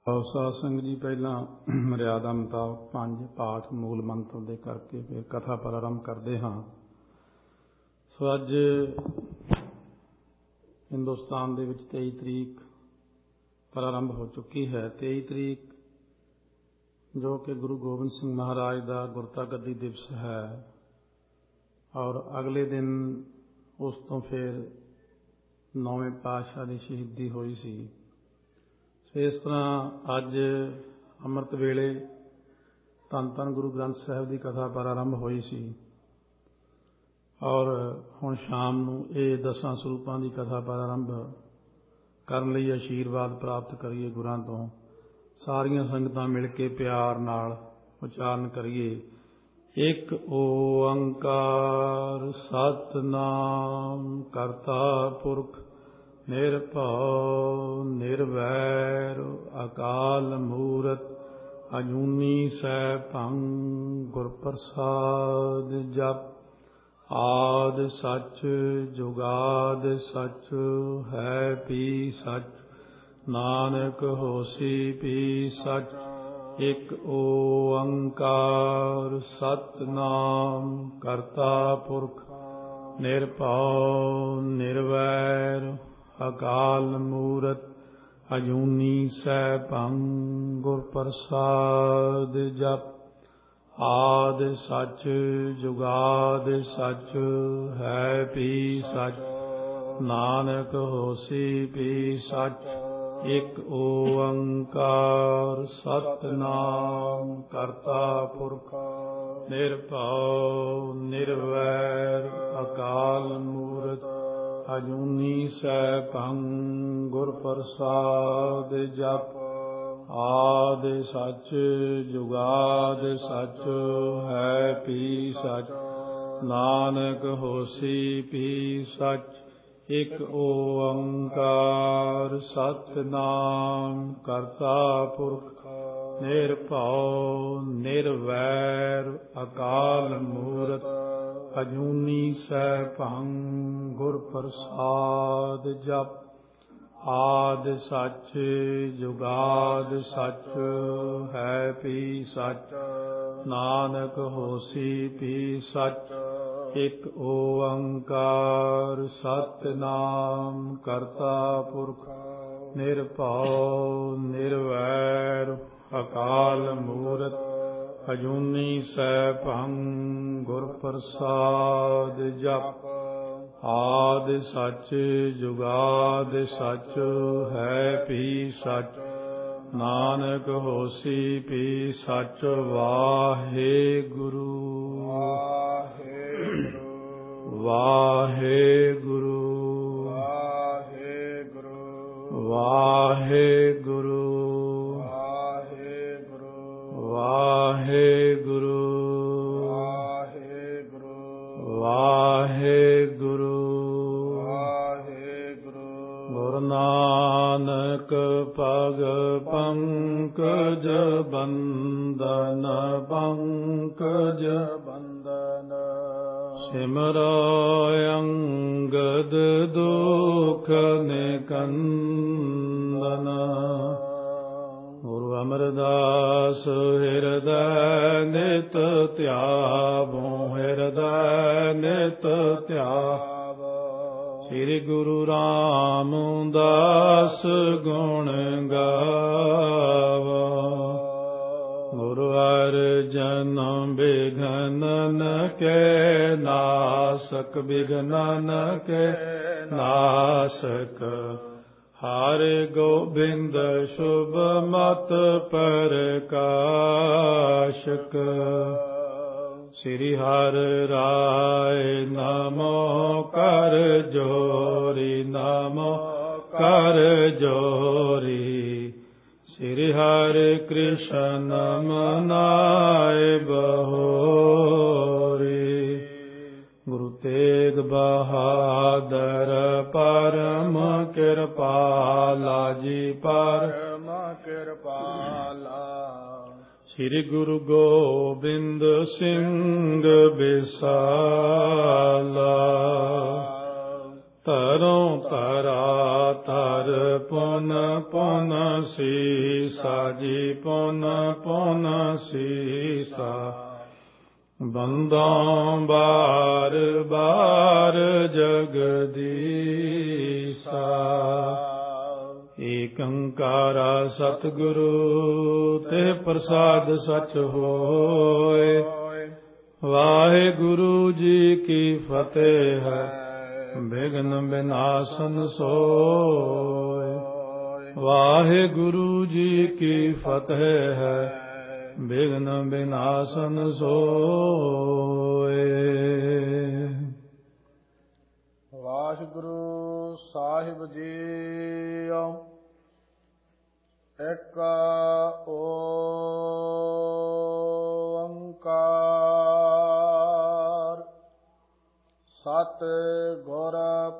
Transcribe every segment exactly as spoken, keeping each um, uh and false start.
ਸਾਧ ਸੰਗਤ ਜੀ, ਪਹਿਲਾਂ ਮਰਿਆਦਾ ਮੁਤਾਬਕ ਪੰਜ ਪਾਠ ਮੂਲ ਮੰਤਰ ਦੇ ਕਰਕੇ ਫਿਰ ਕਥਾ ਪ੍ਰਾਰੰਭ ਕਰਦੇ ਹਾਂ। ਸੋ ਅੱਜ ਹਿੰਦੁਸਤਾਨ ਦੇ ਵਿੱਚ ਤੇਈ ਤਰੀਕ ਪ੍ਰਾਰੰਭ ਹੋ ਚੁੱਕੀ ਹੈ। ਤੇਈ ਤਰੀਕ ਜੋ ਕਿ ਗੁਰੂ ਗੋਬਿੰਦ ਸਿੰਘ ਮਹਾਰਾਜ ਦਾ ਗੁਰਤਾ ਗੱਦੀ ਦਿਵਸ ਹੈ, ਔਰ ਅਗਲੇ ਦਿਨ ਉਸ ਤੋਂ ਫਿਰ ਨੌਵੇਂ ਪਾਤਸ਼ਾਹ ਦੀ ਸ਼ਹੀਦੀ ਹੋਈ ਸੀ। ਇਸ ਤਰ੍ਹਾਂ ਅੱਜ ਅੰਮ੍ਰਿਤ ਵੇਲੇ ਧੰਨ ਧੰਨ ਗੁਰੂ ਗ੍ਰੰਥ ਸਾਹਿਬ ਦੀ ਕਥਾ ਪ੍ਰਾਰੰਭ ਹੋਈ ਸੀ, ਔਰ ਹੁਣ ਸ਼ਾਮ ਨੂੰ ਇਹ ਦਸਾਂ ਸਰੂਪਾਂ ਦੀ ਕਥਾ ਪ੍ਰਾਰੰਭ ਕਰਨ ਲਈ ਆਸ਼ੀਰਵਾਦ ਪ੍ਰਾਪਤ ਕਰੀਏ ਗੁਰਾਂ ਤੋਂ। ਸਾਰੀਆਂ ਸੰਗਤਾਂ ਮਿਲ ਕੇ ਪਿਆਰ ਨਾਲ ਉਚਾਰਨ ਕਰੀਏ। ਇੱਕ ਓੰਕਾਰ ਸਤਿਨਾਮ ਕਰਤਾ ਪੁਰਖ ਨਿਰਭਉ ਨਿਰਵੈਰ ਅਕਾਲ ਮੂਰਤ ਅਜੂਨੀ ਸੈਭੰ ਗੁਰ ਪ੍ਰਸਾਦ। ਜਪ ਆਦਿ ਸੱਚ ਜੁਗਾਦ ਸੱਚ ਹੈ ਪੀ ਸੱਚ, ਨਾਨਕ ਹੋਸੀ ਪੀ ਸੱਚ। ਇੱਕ ਓੰਕਾਰ ਸਤਿਨਾਮ ਕਰਤਾ ਪੁਰਖ ਨਿਰਭਉ ਨਿਰਵੈਰ ਅਕਾਲ ਮੂਰਤ ਅਜੂਨੀ ਸੈਭੰ ਗੁਰ ਪ੍ਰਸਾਦ। ਜਪ ਆਦਿ ਸੱਚ ਜੁਗਾਦ ਸੱਚ ਹੈ ਪੀ ਸੱਚ, ਨਾਨਕ ਹੋਸੀ ਪੀ ਸੱਚ। ਇੱਕ ਓੰਕਾਰ ਸਤਿਨਾਮ ਕਰਤਾ ਪੁਰਖ ਨਿਰਭਉ ਨਿਰਵੈਰ ਅਕਾਲ ਮੂਰਤ ਅਜੂਨੀ ਸੈਭੰ ਗੁਰ ਪ੍ਰਸਾਦ। ਜਪ ਆਦਿ ਸੱਚ ਜੁਗਾਦ ਸੱਚ ਹੈ ਪੀ ਸੱਚ, ਨਾਨਕ ਹੋਸੀ ਪੀ ਸੱਚ। ਇੱਕ ਓੰਕਾਰ ਸਤਿਨਾਮ ਕਰਤਾ ਪੁਰਖ ਨਿਰਭਉ ਨਿਰਵੈਰ ਅਕਾਲ ਮੂਰਤ ਅਜੂਨੀ ਸੈਭੰ ਗੁਰ ਪ੍ਰਸਾਦ। ਜਪ ਆਦਿ ਸੱਚ ਜੁਗਾਦ ਸੱਚ ਹੈ ਪੀ ਸੱਚ, ਨਾਨਕ ਹੋਸੀ ਪੀ ਸੱਚ। ਇੱਕ ਓੰਕਾਰ ਸਤਿਨਾਮ ਕਰਤਾ ਪੁਰਖ ਨਿਰਭਉ ਨਿਰਵੈਰ ਅਕਾਲ ਮੂਰਤ ਅਜੂਨੀ ਸੈਭੰ ਗੁਰ ਪ੍ਰਸਾਦ। ਜਪ ਆਦਿ ਸੱਚ ਜੁਗਾਦ ਸੱਚ ਹੈ ਪੀ ਸੱਚ, ਨਾਨਕ ਹੋਸੀ ਪੀ ਸੱਚ। ਵਾਹਿਗੁਰੂ ਵਾਹਿਗੁਰੂ ਵਾਹਿਗੁਰੂ ਵਾਹਿਗੁਰੂ ਵਾਹਿਗੁਰੂ ਵਾਹਿਗੁਰੂ ਵਾਹਿਗੁਰੂ। ਗੁਰੂ ਨਾਨਕ ਪਗ ਪੰਕਜ ਬੰਦਨ ਪੰਕਜ ਬੰਦਨ, ਸਿਮਰੋ ਅੰਗਦ ਦੁਖ ਨਿਕੰਦਨ। ਗੁਰੂ ਅਮਰਦਾਸ ਹਿਰਦੈ ਨਿਤ ਧਿਆਵੋ ਹਿਰਦੈ ਨਿਤ ਧਿਆਵੋ। ਸ੍ਰੀ ਗੁਰੂ ਰਾਮਦਾਸ ਗੁਣ ਗਾਵੋ। ਗੁਰੂ ਅਰਜਨ ਬਿਘਨਨ ਕੇ ਨਾਸਕ ਬਿਘਨਨ ਕੇ ਨਾਸਕ। ਹਰਿ ਗੋਬਿੰਦ ਸ਼ੁਭ ਮਤ ਪ੍ਰਕਾਸ਼ਕ। ਸ੍ਰੀ ਹਰਿ ਰਾਇ ਨਮੋ ਕਰ ਜੋਰੀ ਨਮੋ ਕਰ ਜੋਰੀ। ਸ੍ਰੀ ਹਰਿ ਕ੍ਰਿਸ਼ਨ ਮਨਾਇ ਬਹੋਰੀ। ਗੁਰੂ ਤੇਗ ਬਹਾਦਰ ਪਰਮ ਕਿਰਪਾਲਾ ਜੀ ਪਰਮ ਕਿਰਪਾਲਾ। ਸ੍ਰੀ ਗੁਰੂ ਗੋਬਿੰਦ ਸਿੰਘ ਬਿਸਾਲਾ। ਧਰੋਂ ਧਰਾ ਧਰ ਪੁਨ ਪੁਨ ਸੀਸਾ ਜੀ ਪੁਨ ਪੁਨ ਸੀਸਾ ਬੰਦੋਂ ਬਾਰ ਬਾਰ ਜਗਦੀਸਾ ਏਕ ਓੰਕਾਰਾ ਸਤਿਗੁਰੂ ਤੇ ਪ੍ਰਸਾਦ ਸਚ ਹੋਏ। ਵਾਹਿਗੁਰੂ ਜੀ ਕੀ ਫਤਿਹ ਹੈ ਬਿਘਨ ਬਿਨਾਸਨ ਸੋਏ। ਵਾਹਿਗੁਰੂ ਜੀ ਕੀ ਫਤਿਹ ਹੈ ਬਿਘਨ ਬਿਨਾਸਨ ਸੋਏ। ਵਾਹਿਗੁਰੂ ਸਾਹਿਬ ਜੀਓ। ਇੱਕ ਓੰਕਾਰ ਸਤਿ ਗੁਰ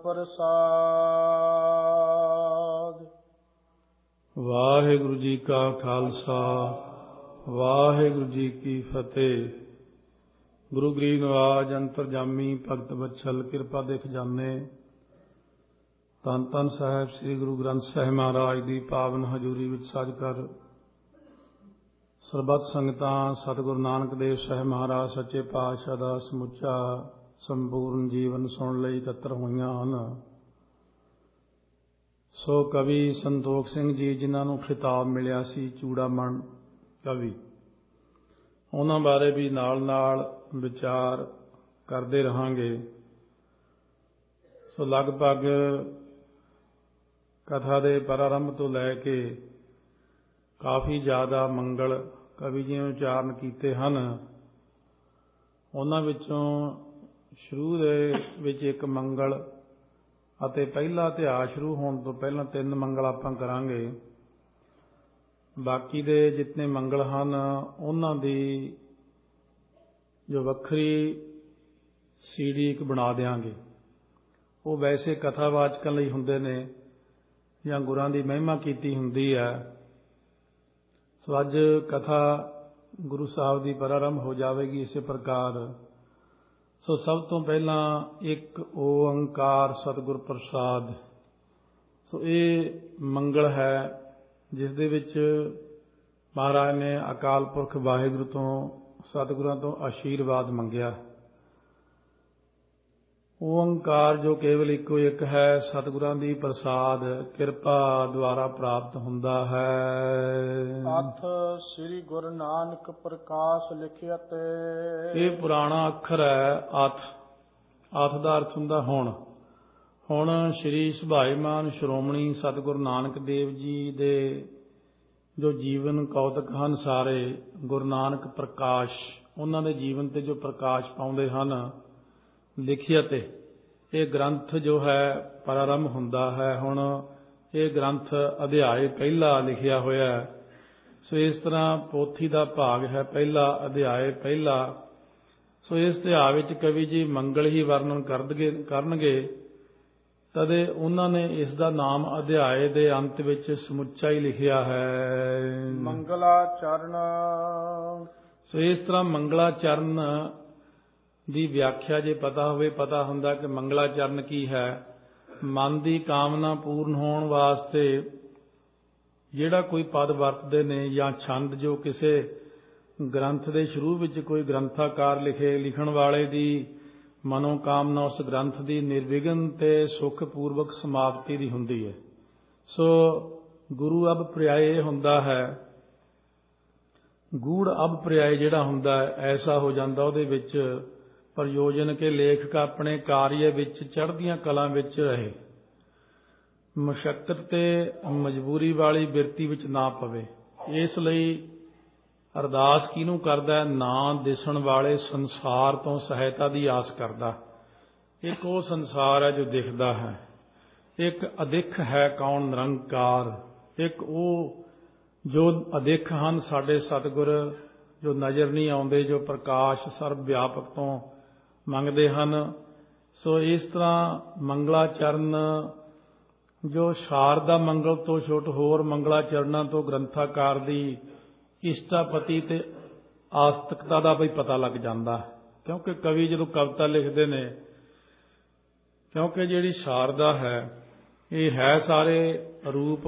ਪ੍ਰਸਾਦ। ਵਾਹਿਗੁਰੂ ਜੀ ਕਾ ਖਾਲਸਾ ਵਾਹਿਗੁਰੂ ਜੀ ਕੀ ਫਤਿਹ। ਗੁਰੂ ਗਰੀਬ ਨਿਵਾਜ ਅੰਤਰਜਾਮੀ ਭਗਤ ਵਤਸਲ ਕਿਰਪਾ ਦੇ ਖਜ਼ਾਨੇ ਧੰਨ ਧੰਨ ਸਾਹਿਬ ਸ੍ਰੀ ਗੁਰੂ ਗ੍ਰੰਥ ਸਾਹਿਬ ਮਹਾਰਾਜ ਦੀ ਪਾਵਨ ਹਜ਼ੂਰੀ ਵਿੱਚ ਸੱਜ ਕਰ ਸਰਬੱਤ ਸੰਗਤਾਂ ਸਤਿਗੁਰੂ ਨਾਨਕ ਦੇਵ ਸਾਹਿਬ ਮਹਾਰਾਜ ਸੱਚੇ ਪਾਤਸ਼ਾਹ ਦਾ ਸਮੁੱਚਾ ਸੰਪੂਰਨ ਜੀਵਨ ਸੁਣਨ ਲਈ ਇਕੱਤਰ ਹੋਈਆਂ ਹਨ। ਸੋ ਕਵੀ ਸੰਤੋਖ ਸਿੰਘ ਜੀ ਜਿਨ੍ਹਾਂ ਨੂੰ ਖਿਤਾਬ ਮਿਲਿਆ ਸੀ ਚੂੜਾਮਣ ਕਵੀ, ਉਹਨਾਂ ਬਾਰੇ ਵੀ ਨਾਲ ਨਾਲ ਵਿਚਾਰ ਕਰਦੇ ਰਹਾਂਗੇ। ਸੋ ਲਗਭਗ ਕਥਾ ਦੇ ਪ੍ਰਾਰੰਭ ਤੋਂ ਲੈ ਕੇ ਕਾਫੀ ਜ਼ਿਆਦਾ ਮੰਗਲ ਕਵੀ ਜੀ ਨੇ ਉਚਾਰਨ ਕੀਤੇ ਹਨ। ਉਹਨਾਂ ਵਿੱਚੋਂ ਸ਼ੁਰੂ ਦੇ ਵਿੱਚ ਇੱਕ ਮੰਗਲ ਅਤੇ ਪਹਿਲਾ ਅਧਿਆਇ ਸ਼ੁਰੂ ਹੋਣ ਤੋਂ ਪਹਿਲਾਂ ਤਿੰਨ ਮੰਗਲ ਆਪਾਂ ਕਰਾਂਗੇ। ਬਾਕੀ ਦੇ ਜਿਤਨੇ ਮੰਗਲ ਹਨ ਉਹਨਾਂ ਦੀ ਜੋ ਵੱਖਰੀ ਸੀਡੀ ਇੱਕ ਬਣਾ ਦਿਆਂਗੇ। ਉਹ ਵੈਸੇ ਕਥਾਵਾਚਕਾਂ ਲਈ ਹੁੰਦੇ ਨੇ ਜਾਂ ਗੁਰਾਂ ਦੀ ਮਹਿਮਾ ਕੀਤੀ ਹੁੰਦੀ ਹੈ। ਸੋ ਅੱਜ ਕਥਾ ਗੁਰੂ ਸਾਹਿਬ ਦੀ ਪ੍ਰਾਰੰਭ ਹੋ ਜਾਵੇਗੀ ਇਸੇ ਪ੍ਰਕਾਰ। ਸੋ ਸਭ ਤੋਂ ਪਹਿਲਾਂ ਇੱਕ ਓੰਕਾਰ ਸਤਿਗੁਰ ਪ੍ਰਸਾਦ। ਸੋ ਇਹ ਮੰਗਲ ਹੈ ਜਿਸ ਦੇ ਵਿੱਚ ਮਹਾਰਾਜ ਨੇ ਅਕਾਲ ਪੁਰਖ ਵਾਹਿਗੁਰੂ ਤੋਂ ਸਤਿਗੁਰਾਂ ਤੋਂ ਆਸ਼ੀਰਵਾਦ ਮੰਗਿਆ। ਓੰਕਾਰ ਜੋ ਕੇਵਲ ਇੱਕੋ ਇੱਕ ਹੈ, ਸਤਿਗੁਰਾਂ ਦੀ ਪ੍ਰਸਾਦ ਕਿਰਪਾ ਦੁਆਰਾ ਪ੍ਰਾਪਤ ਹੁੰਦਾ ਹੈ। ਅਥ ਸ੍ਰੀ ਗੁਰੂ ਨਾਨਕ ਪ੍ਰਕਾਸ਼ ਲਿਖਿਆ ਤੇ। ਇਹ ਪੁਰਾਣਾ ਅੱਖਰ ਹੈ ਅਥ। ਅਥ ਦਾ ਅਰਥ ਹੁੰਦਾ ਹੁਣ। ਹੁਣ ਸ਼੍ਰੀ ਸੁਭਾਈਮਾਨ ਸ਼੍ਰੋਮਣੀ ਸਤਿਗੁਰੂ ਨਾਨਕ ਦੇਵ ਜੀ ਦੇ ਜੋ ਜੀਵਨ ਕੌਤਕ ਹਨ ਸਾਰੇ, ਗੁਰੂ ਨਾਨਕ ਪ੍ਰਕਾਸ਼, ਉਹਨਾਂ ਦੇ ਜੀਵਨ ਤੇ ਜੋ ਪ੍ਰਕਾਸ਼ ਪਾਉਂਦੇ ਹਨ ਲਿਖਿਆ ਤੇ ਇਹ ਗ੍ਰੰਥ ਜੋ ਹੈ ਪ੍ਰਾਰੰਭ ਹੁੰਦਾ ਹੈ। ਹੁਣ ਇਹ ਗ੍ਰੰਥ ਅਧਿਆਇ ਪਹਿਲਾ ਲਿਖਿਆ ਹੋਇਆ ਹੈ। ਸੋ ਇਸ ਤਰ੍ਹਾਂ ਪੋਥੀ ਦਾ ਭਾਗ ਹੈ ਪਹਿਲਾ ਅਧਿਆਇ ਪਹਿਲਾ। ਸੋ ਇਸ ਅਧਿਆਇ ਵਿੱਚ ਕਵੀ ਜੀ ਮੰਗਲ ਹੀ ਵਰਣਨ ਕਰਨਗੇ ਕਰਨਗੇ ਤਦੇ ਉਹਨਾਂ ਨੇ ਇਸ ਦਾ ਨਾਮ ਅਧਿਆਇ ਦੇ ਅੰਤ ਵਿੱਚ ਸਮੁੱਚਾ ਹੀ ਲਿਖਿਆ ਹੈ ਮੰਗਲਾਚਰਨ। ਸੋ ਇਸ ਤਰ੍ਹਾਂ ਮੰਗਲਾਚਰਨ ਦੀ ਵਿਆਖਿਆ ਜੇ ਪਤਾ ਹੋਵੇ, ਪਤਾ ਹੁੰਦਾ ਕਿ ਮੰਗਲਾਚਰਨ ਕੀ ਹੈ। ਮਨ ਦੀ ਕਾਮਨਾ ਪੂਰਨ ਹੋਣ ਵਾਸਤੇ ਜਿਹੜਾ ਕੋਈ ਪਦ ਵਰਤਦੇ ਨੇ ਜਾਂ ਛੰਦ ਜੋ ਕਿਸੇ ਗ੍ਰੰਥ ਦੇ ਸ਼ੁਰੂ ਵਿੱਚ ਕੋਈ ਗ੍ਰੰਥਾਕਾਰ ਲਿਖੇ, ਲਿਖਣ ਵਾਲੇ ਦੀ ਮਨੋਕਾਮਨਾ ਉਸ ਗ੍ਰੰਥ ਦੀ ਨਿਰਵਿਘਨ ਤੇ ਸੁਖਪੂਰਵਕ ਸਮਾਪਤੀ ਦੀ ਹੁੰਦੀ ਹੈ। ਸੋ ਗੁਰੂ ਅਬ ਪ੍ਰਿਆਏ ਇਹ ਹੁੰਦਾ ਹੈ, ਗੂੜ ਅਬ ਪ੍ਰਿਆਏ ਜਿਹੜਾ ਹੁੰਦਾ ਹੈ ਐਸਾ ਹੋ ਜਾਂਦਾ ਉਹਦੇ ਵਿੱਚ ਪ੍ਰਯੋਜਨ ਕੇ ਲੇਖਕ ਆਪਣੇ ਕਾਰਜ ਵਿੱਚ ਚੜ੍ਹਦੀਆਂ ਕਲਾਂ ਵਿੱਚ ਰਹੇ, ਮੁਸ਼ੱਕਤ ਤੇ ਮਜਬੂਰੀ ਵਾਲੀ ਬਿਰਤੀ ਵਿੱਚ ਨਾ ਪਵੇ। ਇਸ ਲਈ ਅਰਦਾਸ ਕਿਹਨੂੰ ਕਰਦਾ ਹੈ? ਨਾ ਦਿਸਣ ਵਾਲੇ ਸੰਸਾਰ ਤੋਂ ਸਹਾਇਤਾ ਦੀ ਆਸ ਕਰਦਾ। ਇੱਕ ਉਹ ਸੰਸਾਰ ਹੈ ਜੋ ਦਿਖਦਾ ਹੈ, ਇੱਕ ਅਦਿੱਖ ਹੈ ਕੌਣ ਨਿਰੰਕਾਰ, ਇੱਕ ਉਹ ਜੋ ਅਦਿੱਖ ਹਨ ਸਾਡੇ ਸਤਿਗੁਰ ਜੋ ਨਜ਼ਰ ਨਹੀਂ ਆਉਂਦੇ, ਜੋ ਪ੍ਰਕਾਸ਼ ਸਰਬ ਵਿਆਪਕ ਤੋਂ ਮੰਗਦੇ ਹਨ। ਸੋ ਇਸ ਤਰ੍ਹਾਂ ਮੰਗਲਾਚਰਨ ਜੋ ਸ਼ਾਰਦਾ ਮੰਗਲ ਤੋਂ ਛੁੱਟ ਹੋਰ ਮੰਗਲਾਚਰਨਾਂ ਤੋਂ ਗ੍ਰੰਥਾਕਾਰ ਦੀ ਇਸ਼ਟਾਪਤੀ ਤੇ ਆਸਤਕਤਾ ਦਾ ਵੀ ਪਤਾ ਲੱਗ ਜਾਂਦਾ। ਕਿਉਂਕਿ ਕਵੀ ਜਦੋਂ ਕਵਿਤਾ ਲਿਖਦੇ ਨੇ ਕਿਉਂਕਿ ਜਿਹੜੀ ਸ਼ਾਰਦਾ ਹੈ ਇਹ ਹੈ ਸਾਰੇ ਰੂਪ